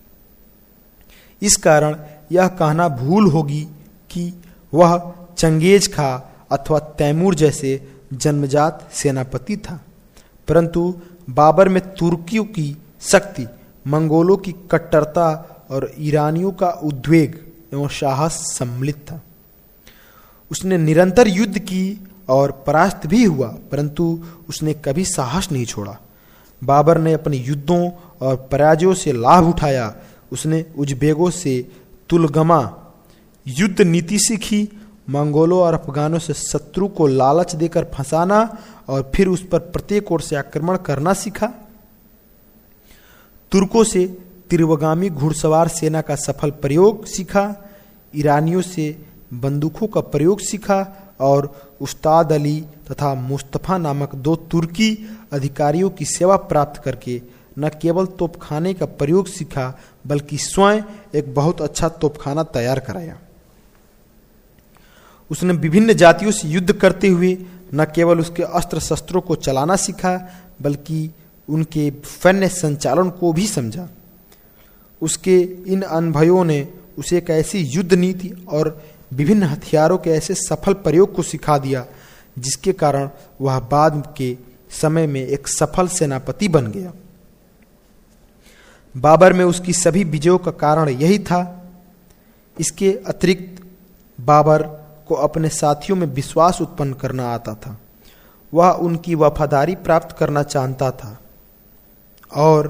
इस कारण यह कहना भूल होगी कि वह चंगेज खा अथवा तैमूर जैसे जन्मजात सेनापति था, परंतु बाबर में तुर्कियों की शक्ति, मंगोलों की कट्टरता और ईरानियों का उद्वेग एवं साहस सम्मिलित था। उसने निरंतर युद्ध की और परास्त भी हुआ, परंतु उसने कभी साहस नहीं छोड़ा। बाबर ने अपने युद्धों और पराजयों से लाभ उठाया। उसने उज्बेकों से तुलगमा युद्ध नीति सीखी, मंगोलों और अफगानों से शत्रु को लालच देकर फंसाना और फिर उस पर प्रत्येक ओर से आक्रमण करना सीखा। तुर्कों से तीव्रगामी घुड़सवार सेना का सफल प्रयोग सीखा। ईरानियों से बंदूकों का प्रयोग सीखा और उस्ताद अली तथा मुस्तफा नामक दो तुर्की अधिकारियों की सेवा प्राप्त करके न केवल तोपखाने का प्रयोग सीखा, बल्कि स्वयं एक बहुत अच्छा तोपखाना तैयार कराया। उसने विभिन्न जातियों से युद्ध करते हुए न केवल उसके अस्त्र शस्त्रों को चलाना सीखा, बल्कि उनके सैन्य संचालन को भी समझा। उसके इन अनुभवों ने उसे एक ऐसी युद्ध नीति और विभिन्न हथियारों के ऐसे सफल प्रयोग को सिखा दिया, जिसके कारण वह बाद के समय में एक सफल सेनापति बन गया। बाबर में उसकी सभी विजयों का कारण यही था। इसके अतिरिक्त बाबर को अपने साथियों में विश्वास उत्पन्न करना आता था। वह उनकी वफादारी प्राप्त करना चाहता था और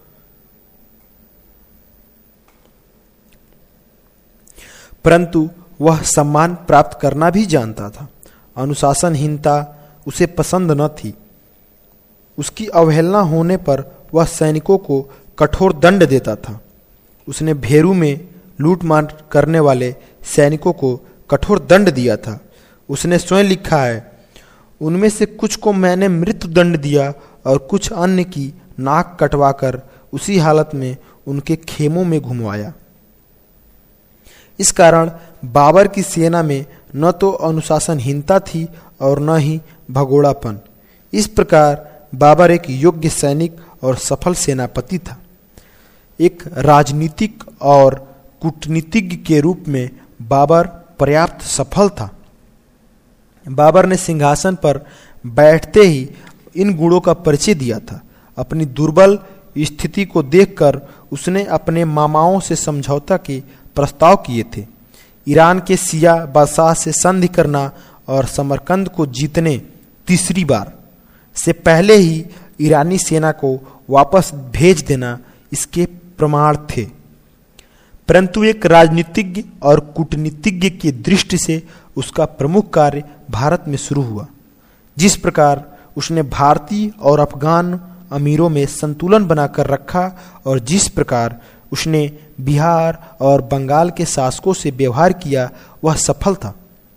परंतु वह सम्मान प्राप्त करना भी जानता था। अनुशासनहीनता उसे पसंद न थी। उसकी अवहेलना होने पर वह सैनिकों को कठोर दंड देता था। उसने भेरू में लूटमार करने वाले सैनिकों को कठोर दंड दिया था। उसने स्वयं लिखा है, उनमें से कुछ को मैंने मृत्यु दंड दिया और कुछ अन्य की नाक कटवाकर उसी हालत में उनके खेमों में घुमवाया। इस कारण बाबर की सेना में न तो अनुशासनहीनता थी और न ही भगोड़ापन। इस प्रकार बाबर एक योग्य सैनिक और सफल सेनापति था। एक राजनीतिक और कूटनीतिज्ञ के रूप में बाबर पर्याप्त सफल था। बाबर ने सिंहासन पर बैठते ही इन गुणों का परिचय दिया था। अपनी दुर्बल स्थिति को देखकर उसने अपने मामाओं से समझौता के प्रस्ताव किए थे। ईरान के सिया बादशाह से संधि करना और समरकंद को जीतने तीसरी बार से पहले ही ईरानी सेना को वापस भेज देना इसके प्रमाण थे। परंतु एक राजनीतिज्ञ और कूटनीतिज्ञ की दृष्टि से उसका प्रमुख कार्य भारत में शुरू हुआ। जिस प्रकार उसने भारतीय और अफगान अमीरों में संतुलन बनाकर रखा और जिस प्रकार उसने बिहार और बंगाल के शासकों से व्यवहार किया, वह सफल था।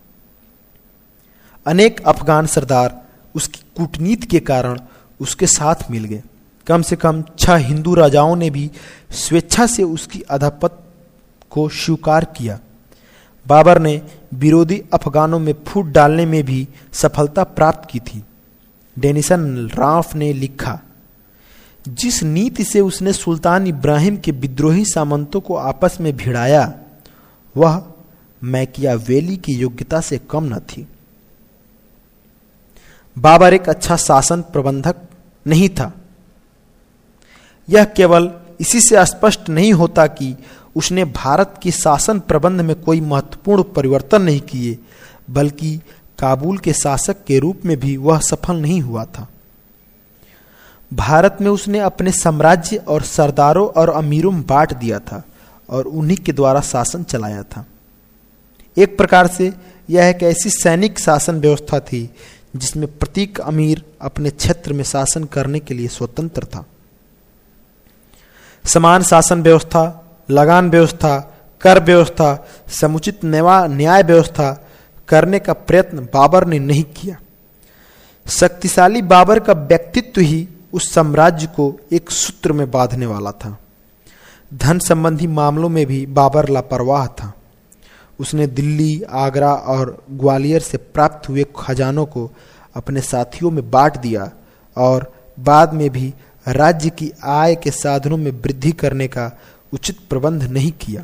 अनेक अफगान सरदार उसकी कूटनीति के कारण उसके साथ मिल गए। कम से कम छह हिंदू राजाओं ने भी स्वेच्छा से उसकी आधिपत्य को स्वीकार किया। बाबर ने विरोधी अफगानों में फूट डालने में भी सफलता प्राप्त की थी। डेनिसन राफ ने लिखा, जिस नीति से उसने सुल्तान इब्राहिम के विद्रोही सामंतों को आपस में भिड़ाया, वह मैकियावेली की योग्यता से कम न थी। बाबर एक अच्छा शासन प्रबंधक नहीं था। यह केवल इसी से स्पष्ट नहीं होता कि उसने भारत के शासन प्रबंध में कोई महत्वपूर्ण परिवर्तन नहीं किए, बल्कि काबुल के शासक के रूप में भी वह सफल नहीं हुआ था। भारत में उसने अपने साम्राज्य और सरदारों और अमीरों में बांट दिया था और उन्हीं के द्वारा शासन चलाया था। एक प्रकार से यह एक ऐसी सैनिक शासन व्यवस्था थी जिसमें प्रत्येक अमीर अपने क्षेत्र में शासन करने के लिए स्वतंत्र था। समान शासन व्यवस्था, लगान व्यवस्था, कर व्यवस्था, समुचित न्याय व्यवस्था करने का प्रयत्न बाबर ने नहीं किया। शक्तिशाली बाबर का व्यक्तित्व ही उस साम्राज्य को एक सूत्र में बांधने वाला था। धन संबंधी मामलों में भी बाबर लापरवाह था। उसने दिल्ली, आगरा और ग्वालियर से प्राप्त हुए खजानों को अपने साथियों में बांट दिया और बाद में भी राज्य की आय के साधनों में वृद्धि करने का उचित प्रबंध नहीं किया।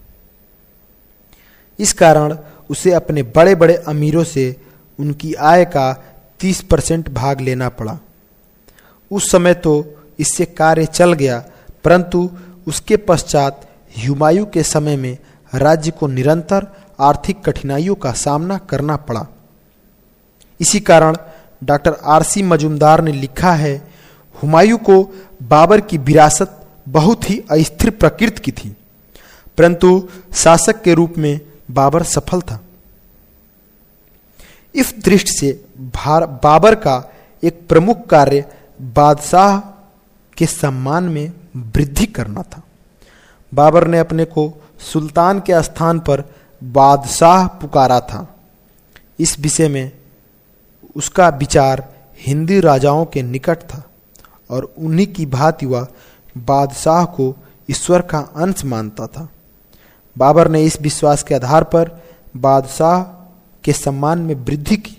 इस कारण उसे अपने बड़े बड़े अमीरों से उनकी आय का तीस परसेंट भाग लेना पड़ा। उस समय तो इससे कार्य चल गया, परंतु उसके पश्चात हुमायूं के समय में राज्य को निरंतर आर्थिक कठिनाइयों का सामना करना पड़ा। इसी कारण डॉक्टर आर सी मजूमदार ने लिखा है, हुमायूं को बाबर की विरासत बहुत ही अस्थिर प्रकृति की थी, परंतु शासक के रूप में बाबर सफल था। इस दृष्टि से बाबर का एक प्रमुख कार्य बादशाह के सम्मान में वृद्धि करना था। बाबर ने अपने को सुल्तान के स्थान पर बादशाह पुकारा था। इस विषय में उसका विचार हिंदी राजाओं के निकट था और उन्हीं की भांति वह बादशाह को ईश्वर का अंश मानता था। बाबर ने इस विश्वास के आधार पर बादशाह के सम्मान में वृद्धि की।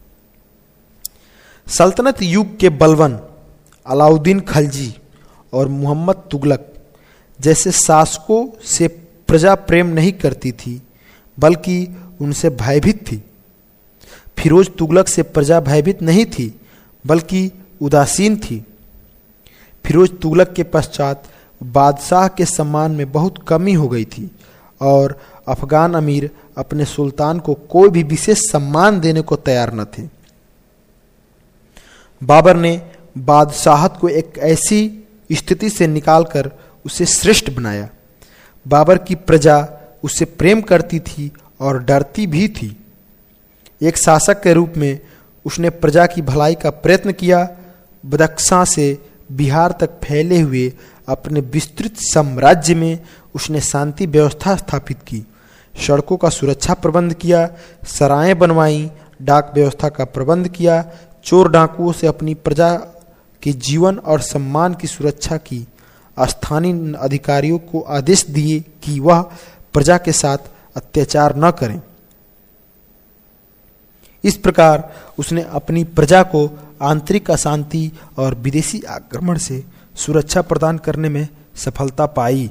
सल्तनत युग के बलवन अलाउद्दीन खलजी और मोहम्मद तुगलक जैसे शासकों से प्रजा प्रेम नहीं करती थी, बल्कि उनसे भयभीत थी। फिरोज तुगलक से प्रजा भयभीत नहीं थी, बल्कि उदासीन थी। फिरोज तुगलक के पश्चात बादशाह के सम्मान में बहुत कमी हो गई थी और अफगान अमीर अपने सुल्तान को कोई भी विशेष सम्मान देने को तैयार न थे। बाबर ने बादशाहत को एक ऐसी स्थिति से निकालकर उसे श्रेष्ठ बनाया। बाबर की प्रजा उससे प्रेम करती थी और डरती भी थी। एक शासक के रूप में उसने प्रजा की भलाई का प्रयत्न किया। बदख्शां से बिहार तक फैले हुए अपने विस्तृत साम्राज्य में उसने शांति व्यवस्था स्थापित की, सड़कों का सुरक्षा प्रबंध किया, सरायें बनवाई, डाक व्यवस्था का प्रबंध किया, चोर डाकुओं से अपनी प्रजा के जीवन और सम्मान की सुरक्षा की। स्थानीय अधिकारियों को आदेश दिए कि वह प्रजा के साथ अत्याचार न करें। इस प्रकार उसने अपनी प्रजा को आंतरिक अशांति और विदेशी आक्रमण से सुरक्षा प्रदान करने में सफलता पाई।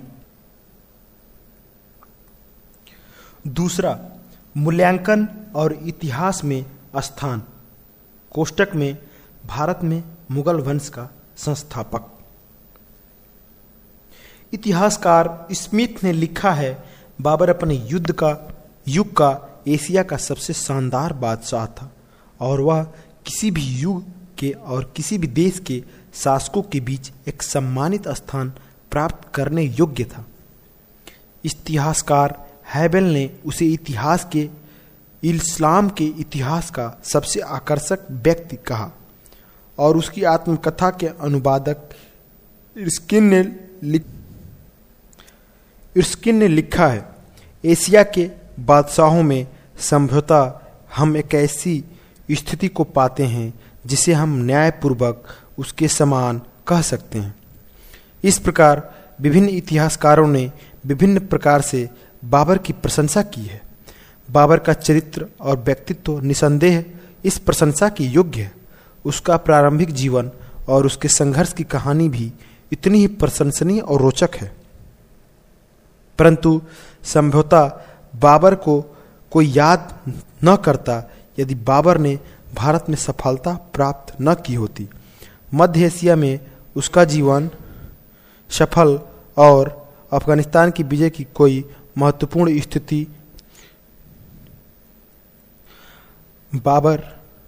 दूसरा, मूल्यांकन और इतिहास में स्थान। कोष्टक में भारत में मुगल वंश का संस्थापक। इतिहासकार स्मिथ ने लिखा है, बाबर अपने युद्ध का युग का एशिया का सबसे शानदार बादशाह था और वह किसी भी युग के और किसी भी देश के शासकों के बीच एक सम्मानित स्थान प्राप्त करने योग्य था। इतिहासकार हैबेल ने उसे इतिहास के इस्लाम के इतिहास का सबसे आकर्षक व्यक्ति कहा और उसकी आत्मकथा के अनुवादक इर्स्किन ने लिख इर्स्किन ने लिखा है, एशिया के बादशाहों में संभवतः हम एक ऐसी स्थिति को पाते हैं जिसे हम न्यायपूर्वक उसके समान कह सकते हैं। इस प्रकार विभिन्न इतिहासकारों ने विभिन्न प्रकार से बाबर की प्रशंसा की है। बाबर का चरित्र और व्यक्तित्व निसंदेह इस प्रशंसा के योग्य है। उसका प्रारंभिक जीवन और उसके संघर्ष की कहानी भी इतनी ही प्रशंसनीय और रोचक है, परंतु संभवतः बाबर को कोई याद न करता यदि बाबर ने भारत में सफलता प्राप्त न की होती। मध्य एशिया में उसका जीवन सफल और अफगानिस्तान की विजय की कोई महत्वपूर्ण स्थिति बाबर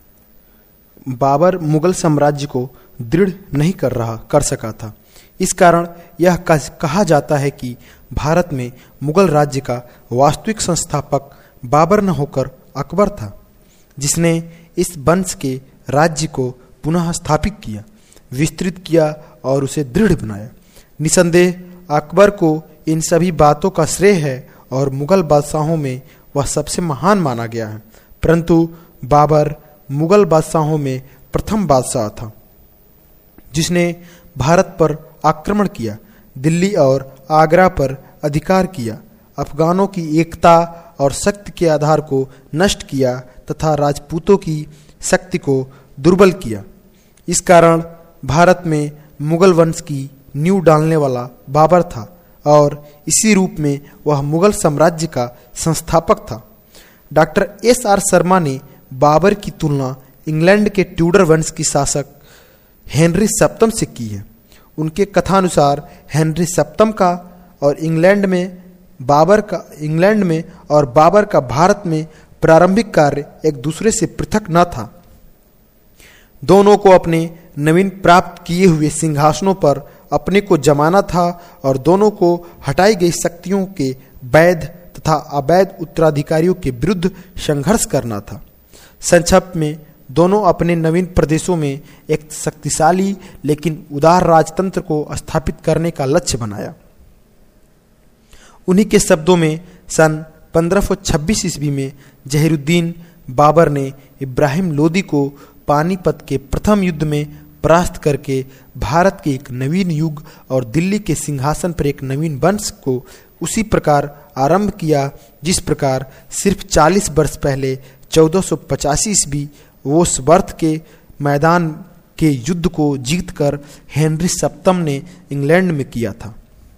बाबर मुगल साम्राज्य को दृढ़ नहीं कर रहा कर सका था। इस कारण यह कहा जाता है कि भारत में मुगल राज्य का वास्तविक संस्थापक बाबर न होकर अकबर था, जिसने इस वंश के राज्य को पुनः स्थापित किया, विस्तृत किया और उसे दृढ़ बनाया। निसंदेह अकबर को इन सभी बातों का श्रेय है और मुगल बादशाहों में वह सबसे महान माना गया है। परंतु बाबर मुगल बादशाहों में प्रथम बादशाह था जिसने भारत पर आक्रमण किया, दिल्ली और आगरा पर अधिकार किया, अफगानों की एकता और शक्ति के आधार को नष्ट किया तथा राजपूतों की शक्ति को दुर्बल किया। इस कारण भारत में मुगल वंश की नींव डालने वाला बाबर था और इसी रूप में वह मुगल साम्राज्य का संस्थापक था। डॉक्टर एस आर शर्मा ने बाबर की तुलना इंग्लैंड के ट्यूडर वंश की शासक हेनरी सप्तम से की है। उनके कथानुसार हेनरी सप्तम का और इंग्लैंड में बाबर का इंग्लैंड में और बाबर का भारत में प्रारंभिक कार्य एक दूसरे से पृथक न था। दोनों को अपने नवीन प्राप्त किए हुए सिंहासनों पर अपने को जमाना था और दोनों को हटाई गई शक्तियों के वैध तथा अवैध उत्तराधिकारियों के विरुद्ध संघर्ष करना था। संक्षेप में दोनों अपने नवीन प्रदेशों में एक शक्तिशाली लेकिन उदार राजतंत्र को स्थापित करने का लक्ष्य बनाया। उन्हीं के शब्दों में सन पंद्रह सौ छब्बीस ईस्वी में जहीरुद्दीन बाबर ने इब्राहिम लोदी को पानीपत के प्रथम युद्ध में परास्त करके भारत के एक नवीन युग और दिल्ली के सिंहासन पर एक नवीन वंश को उसी प्रकार आरंभ किया जिस प्रकार सिर्फ चालीस वर्ष पहले चौदह सौ पचासी ईस्वी वोसवर्थ के मैदान के युद्ध को जीतकर हेनरी सप्तम ने इंग्लैंड में किया था।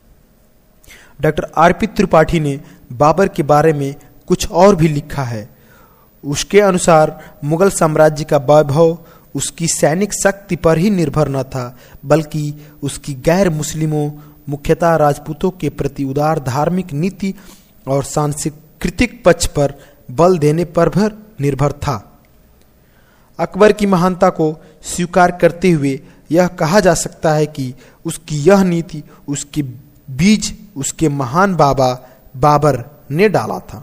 डॉक्टर आर पी त्रिपाठी ने बाबर के बारे में कुछ और भी लिखा है। उसके अनुसार मुगल साम्राज्य का वैभव उसकी सैनिक शक्ति पर ही निर्भर न था, बल्कि उसकी गैर मुस्लिमों मुख्यतः राजपूतों के प्रति उदार धार्मिक नीति और सांस्कृतिक पक्ष पर बल देने पर भी निर्भर था। अकबर की महानता को स्वीकार करते हुए यह कहा जा सकता है कि उसकी यह नीति उसके बीज उसके महान बाबा बाबर ने डाला था।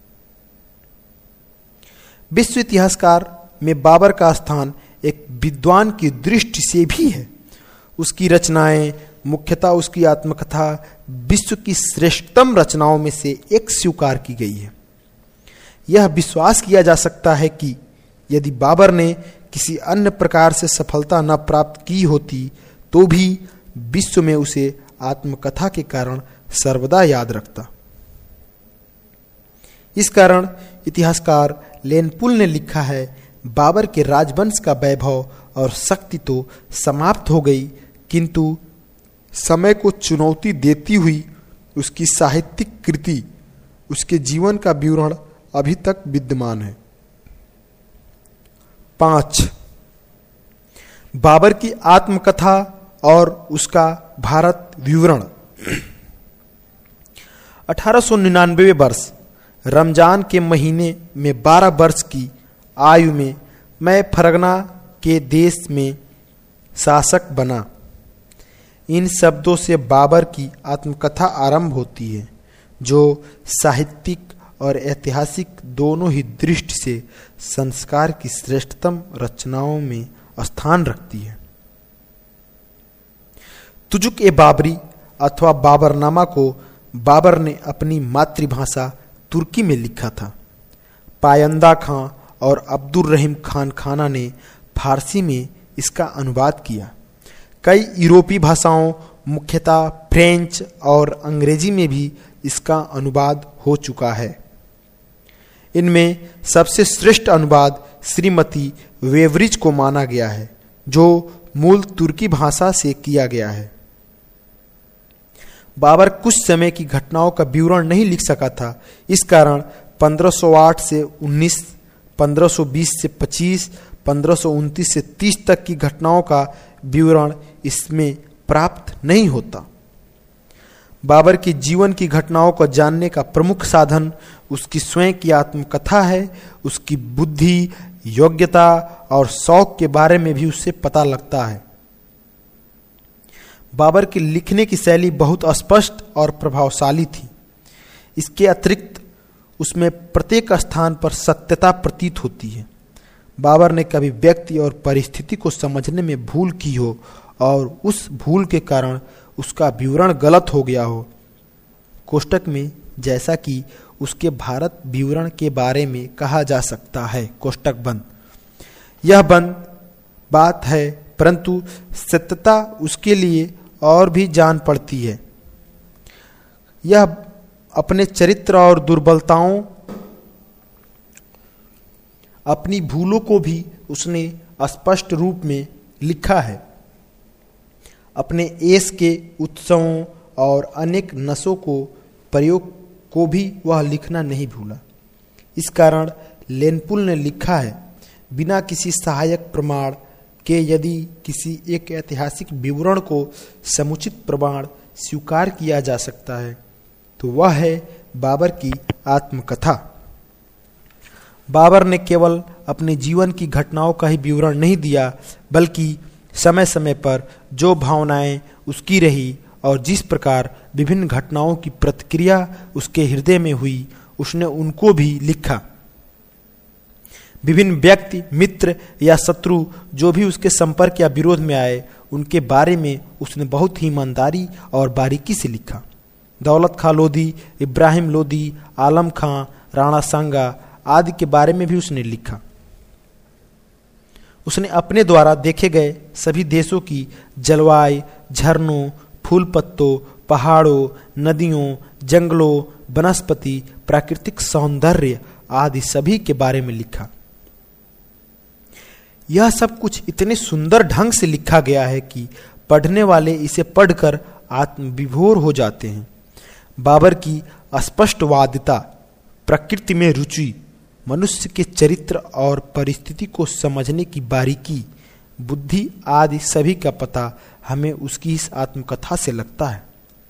विश्व इतिहासकार में बाबर का स्थान एक विद्वान की दृष्टि से भी है। उसकी रचनाएं, मुख्यतः उसकी आत्मकथा, विश्व की श्रेष्ठतम रचनाओं में से एक स्वीकार की गई है। यह विश्वास किया जा सकता है कि यदि बाबर ने किसी अन्य प्रकार से सफलता न प्राप्त की होती तो भी विश्व में उसे आत्मकथा के कारण सर्वदा याद रखता। इस कारण इतिहासकार लेनपुल ने लिखा है, बाबर के राजवंश का वैभव और शक्ति तो समाप्त हो गई, किंतु समय को चुनौती देती हुई उसकी साहित्यिक कृति, उसके जीवन का विवरण अभी तक विद्यमान है। पांच, बाबर की आत्मकथा और उसका भारत विवरण। अठारह सौ निन्यानवे वर्ष रमजान के महीने में बारह वर्ष की आयु में मैं फरगना के देश में शासक बना। इन शब्दों से बाबर की आत्मकथा आरंभ होती है, जो साहित्यिक और ऐतिहासिक दोनों ही दृष्टि से संस्कार की श्रेष्ठतम रचनाओं में स्थान रखती है। तुजुक ए बाबरी अथवा बाबरनामा को बाबर ने अपनी मातृभाषा तुर्की में लिखा था। पायंदा खां और अब्दुल रहीम खान खाना ने फारसी में इसका अनुवाद किया। कई यूरोपीय भाषाओं, मुख्यतः फ्रेंच और अंग्रेजी में भी इसका अनुवाद हो चुका है। इनमें सबसे श्रेष्ठ अनुवाद श्रीमती वेवरिज को माना गया है, जो मूल तुर्की भाषा से किया गया है। बाबर कुछ समय की घटनाओं का विवरण नहीं लिख सका था। इस कारण पंद्रह सौ आठ से उन्नीस, पंद्रह सौ बीस से पच्चीस, पंद्रह सौ उनतीस से तीस तक की घटनाओं का विवरण इसमें प्राप्त नहीं होता। बाबर के जीवन की घटनाओं को जानने का प्रमुख साधन उसकी स्वयं की आत्मकथा है। उसकी बुद्धि योग्यता और शौक के बारे में भी उससे पता लगता है। बाबर के लिखने की शैली बहुत स्पष्ट और प्रभावशाली थी। इसके अतिरिक्त उसमें प्रत्येक स्थान पर सत्यता प्रतीत होती है। बाबर ने कभी व्यक्ति और परिस्थिति को समझने में भूल की हो और उस भूल के कारण उसका विवरण गलत हो गया हो। कोष्टक में जैसा कि उसके भारत विवरण के बारे में कहा जा सकता है, कोष्टक बंद। यह बंद बात है, परंतु सत्यता उसके लिए और भी जान पड़ती है। यह अपने चरित्र और दुर्बलताओं, अपनी भूलों को भी उसने स्पष्ट रूप में लिखा है। अपने एस के उत्सवों और अनेक नशों को प्रयोग को भी वह लिखना नहीं भूला। इस कारण लेनपुल ने लिखा है, बिना किसी सहायक प्रमाण के यदि किसी एक ऐतिहासिक विवरण को समुचित प्रमाण स्वीकार किया जा सकता है तो वह है बाबर की आत्मकथा। बाबर ने केवल अपने जीवन की घटनाओं का ही विवरण नहीं दिया, बल्कि समय समय पर जो भावनाएं उसकी रही और जिस प्रकार विभिन्न घटनाओं की प्रतिक्रिया उसके हृदय में हुई, उसने उनको भी लिखा। विभिन्न व्यक्ति, मित्र या शत्रु जो भी उसके संपर्क या विरोध में आए, उनके बारे में उसने बहुत ही ईमानदारी और बारीकी से लिखा। दौलत खां लोधी, इब्राहिम लोधी, आलम खां, राणा सांगा आदि के बारे में भी उसने लिखा। उसने अपने द्वारा देखे गए सभी देशों की जलवायु, झरनों, फूल पत्तों, पहाड़ों, नदियों, जंगलों, वनस्पति, प्राकृतिक सौंदर्य आदि सभी के बारे में लिखा। यह सब कुछ इतने सुंदर ढंग से लिखा गया है कि पढ़ने वाले इसे पढ़कर आत्मविभोर हो जाते हैं। बाबर की स्पष्टवादिता, प्रकृति में रुचि, मनुष्य के चरित्र और परिस्थिति को समझने की बारीकी, बुद्धि आदि सभी का पता हमें उसकी इस आत्मकथा से लगता है।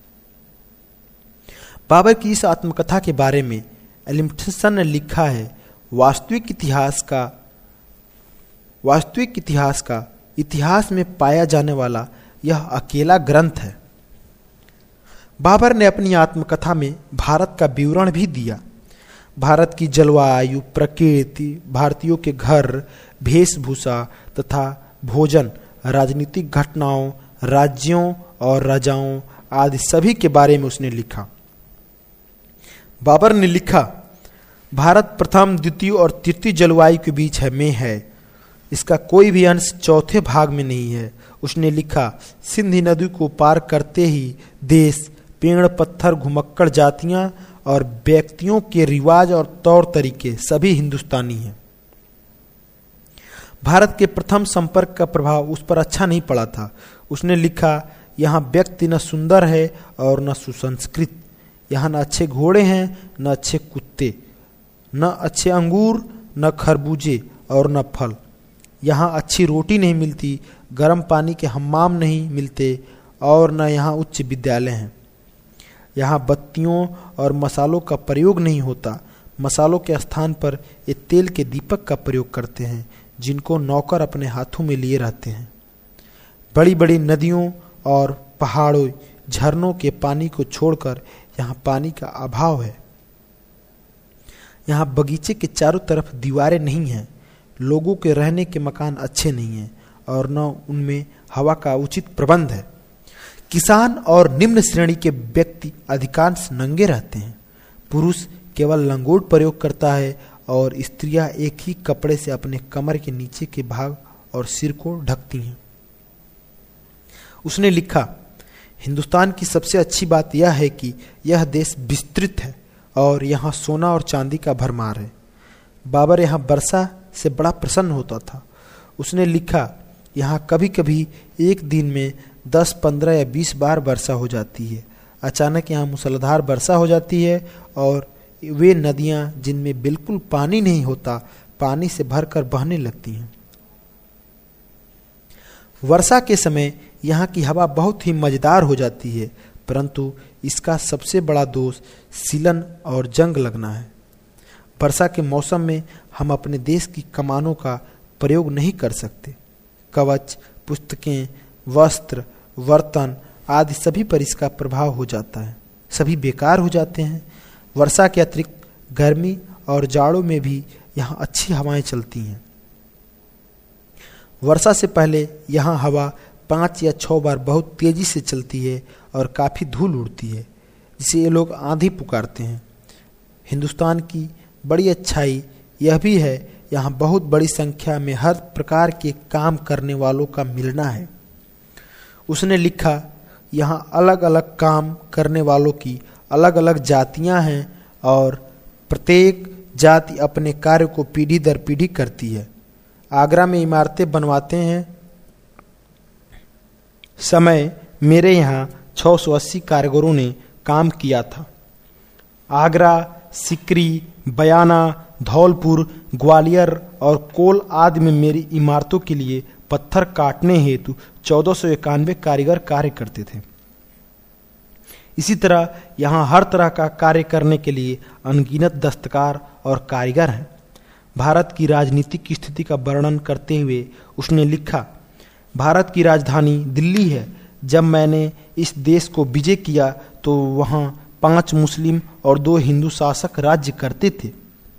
बाबर की इस आत्मकथा के बारे में एलिम्पसन ने लिखा है, वास्तविक इतिहास का वास्तविक इतिहास का इतिहास में पाया जाने वाला यह अकेला ग्रंथ है। बाबर ने अपनी आत्मकथा में भारत का विवरण भी दिया। भारत की जलवायु, प्रकृति, भारतीयों के घर, वेशभूषा तथा भोजन, राजनीतिक घटनाओं, राज्यों और राजाओं आदि सभी के बारे में उसने लिखा। बाबर ने लिखा, भारत प्रथम, द्वितीय और तृतीय जलवायु के बीच है में है। इसका कोई भी अंश चौथे भाग में नहीं है। उसने लिखा, सिंधु नदी को पार करते ही देश, पेड़, पत्थर, घुमक्कड़ जातियां और व्यक्तियों के रिवाज और तौर तरीके सभी हिंदुस्तानी हैं। भारत के प्रथम संपर्क का प्रभाव उस पर अच्छा नहीं पड़ा था। उसने लिखा, यहाँ व्यक्ति न सुंदर है और न सुसंस्कृत। यहाँ न अच्छे घोड़े हैं, न अच्छे कुत्ते, न अच्छे अंगूर, न खरबूजे और न फल। यहाँ अच्छी रोटी नहीं मिलती, गर्म पानी के हम्माम नहीं मिलते और न यहाँ उच्च विद्यालय हैं। यहाँ बत्तियों और मसालों का प्रयोग नहीं होता। मसालों के स्थान पर ये तेल के दीपक का प्रयोग करते हैं, जिनको नौकर अपने हाथों में लिए रहते हैं। बड़ी बड़ी नदियों और पहाड़ों, झरनों के पानी को छोड़कर यहाँ पानी का अभाव है। यहाँ बगीचे के चारों तरफ दीवारें नहीं हैं। लोगों के रहने के मकान अच्छे नहीं हैं और न उनमें हवा का उचित प्रबंध है। किसान और निम्न श्रेणी के व्यक्ति अधिकांश नंगे रहते हैं। पुरुष केवल लंगोट प्रयोग करता है और स्त्रियां एक ही कपड़े से अपने कमर के नीचे के भाग और सिर को ढकती हैं। उसने लिखा, हिंदुस्तान की सबसे अच्छी बात यह है कि यह देश विस्तृत है और यहाँ सोना और चांदी का भरमार है। बाबर यहाँ वर्षा से बड़ा प्रसन्न होता था। उसने लिखा, यहाँ कभी कभी एक दिन में दस, पंद्रह या बीस बार वर्षा हो जाती है। अचानक यहाँ मूसलाधार वर्षा हो जाती है और वे नदियाँ जिनमें बिल्कुल पानी नहीं होता, पानी से भरकर बहने लगती हैं। वर्षा के समय यहाँ की हवा बहुत ही मजेदार हो जाती है, परंतु इसका सबसे बड़ा दोष सीलन और जंग लगना है। वर्षा के मौसम में हम अपने देश की कमानों का प्रयोग नहीं कर सकते। कवच, पुस्तकें, वस्त्र, बर्तन आदि सभी पर इसका प्रभाव हो जाता है, सभी बेकार हो जाते हैं। वर्षा के अतिरिक्त गर्मी और जाड़ों में भी यहाँ अच्छी हवाएं चलती हैं। वर्षा से पहले यहाँ हवा पाँच या छः बार बहुत तेजी से चलती है और काफ़ी धूल उड़ती है, जिसे ये लोग आंधी पुकारते हैं। हिंदुस्तान की बड़ी अच्छाई यह भी है, यहाँ बहुत बड़ी संख्या में हर प्रकार के काम करने वालों का मिलना है। उसने लिखा, यहाँ अलग अलग काम करने वालों की अलग अलग जातियाँ हैं और प्रत्येक जाति अपने कार्य को पीढ़ी दर पीढ़ी करती है। आगरा में इमारतें बनवाते हैं समय मेरे यहाँ छः सौ अस्सी कारीगरों ने काम किया था। आगरा, सिकरी, बयाना, धौलपुर, ग्वालियर और कोल आदि में मेरी इमारतों के लिए पत्थर काटने हेतु चौदह सौ इक्यानवे कारीगर कार्य करते थे। इसी तरह यहाँ हर तरह का कार्य करने के लिए अनगिनत दस्तकार और कारीगर हैं। भारत की राजनीतिक स्थिति का वर्णन करते हुए उसने लिखा, भारत की राजधानी दिल्ली है। जब मैंने इस देश को विजय किया तो वहाँ पांच मुस्लिम और दो हिंदू शासक राज्य करते थे।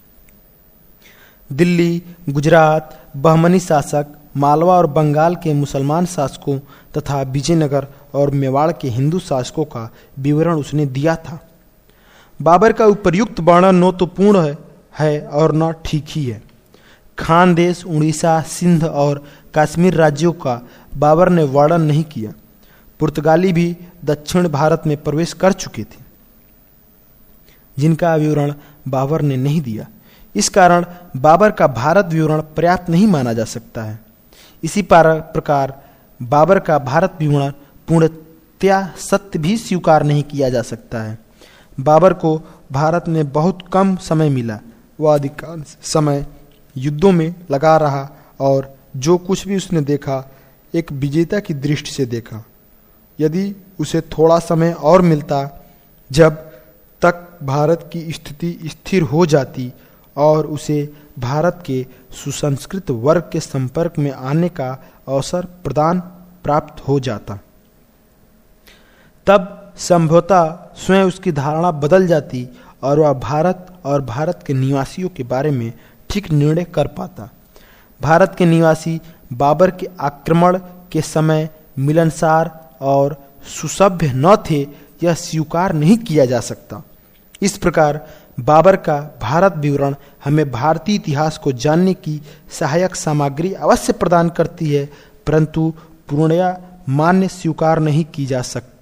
दिल्ली, गुजरात, बहमनी शासक, मालवा और बंगाल के मुसलमान शासकों तथा विजयनगर और मेवाड़ के हिंदू शासकों का विवरण उसने दिया था। बाबर का उपर्युक्त वर्णन न तो पूर्ण है, है और न ठीक ही है। खानदेश, उड़ीसा, सिंध और कश्मीर राज्यों का बाबर ने वर्णन नहीं किया। पुर्तगाली भी दक्षिण भारत में प्रवेश कर चुके थे, जिनका विवरण बाबर ने नहीं दिया। इस कारण बाबर का भारत विवरण पर्याप्त नहीं माना जा सकता है। इसी प्रकार बाबर का भारत विवरण पूर्णतया सत्य भी स्वीकार नहीं किया जा सकता है। बाबर को भारत में बहुत कम समय मिला। वह अधिकांश समय युद्धों में लगा रहा और जो कुछ भी उसने देखा एक विजेता की दृष्टि से देखा। यदि उसे थोड़ा समय और मिलता जब तक भारत की स्थिति स्थिर हो जाती और उसे भारत के सुसंस्कृत वर्ग के संपर्क में आने का अवसर प्रदान प्राप्त हो जाता, तब संभवतः स्वयं उसकी धारणा बदल जाती और वह भारत और भारत के निवासियों के बारे में ठीक निर्णय कर पाता। भारत के निवासी बाबर के आक्रमण के समय मिलनसार और सुसभ्य न थे, यह स्वीकार नहीं किया जा सकता। इस प्रकार बाबर का भारत विवरण हमें भारतीय इतिहास को जानने की सहायक सामग्री अवश्य प्रदान करती है, परंतु पूर्णतया मान्य स्वीकार नहीं की जा सकती।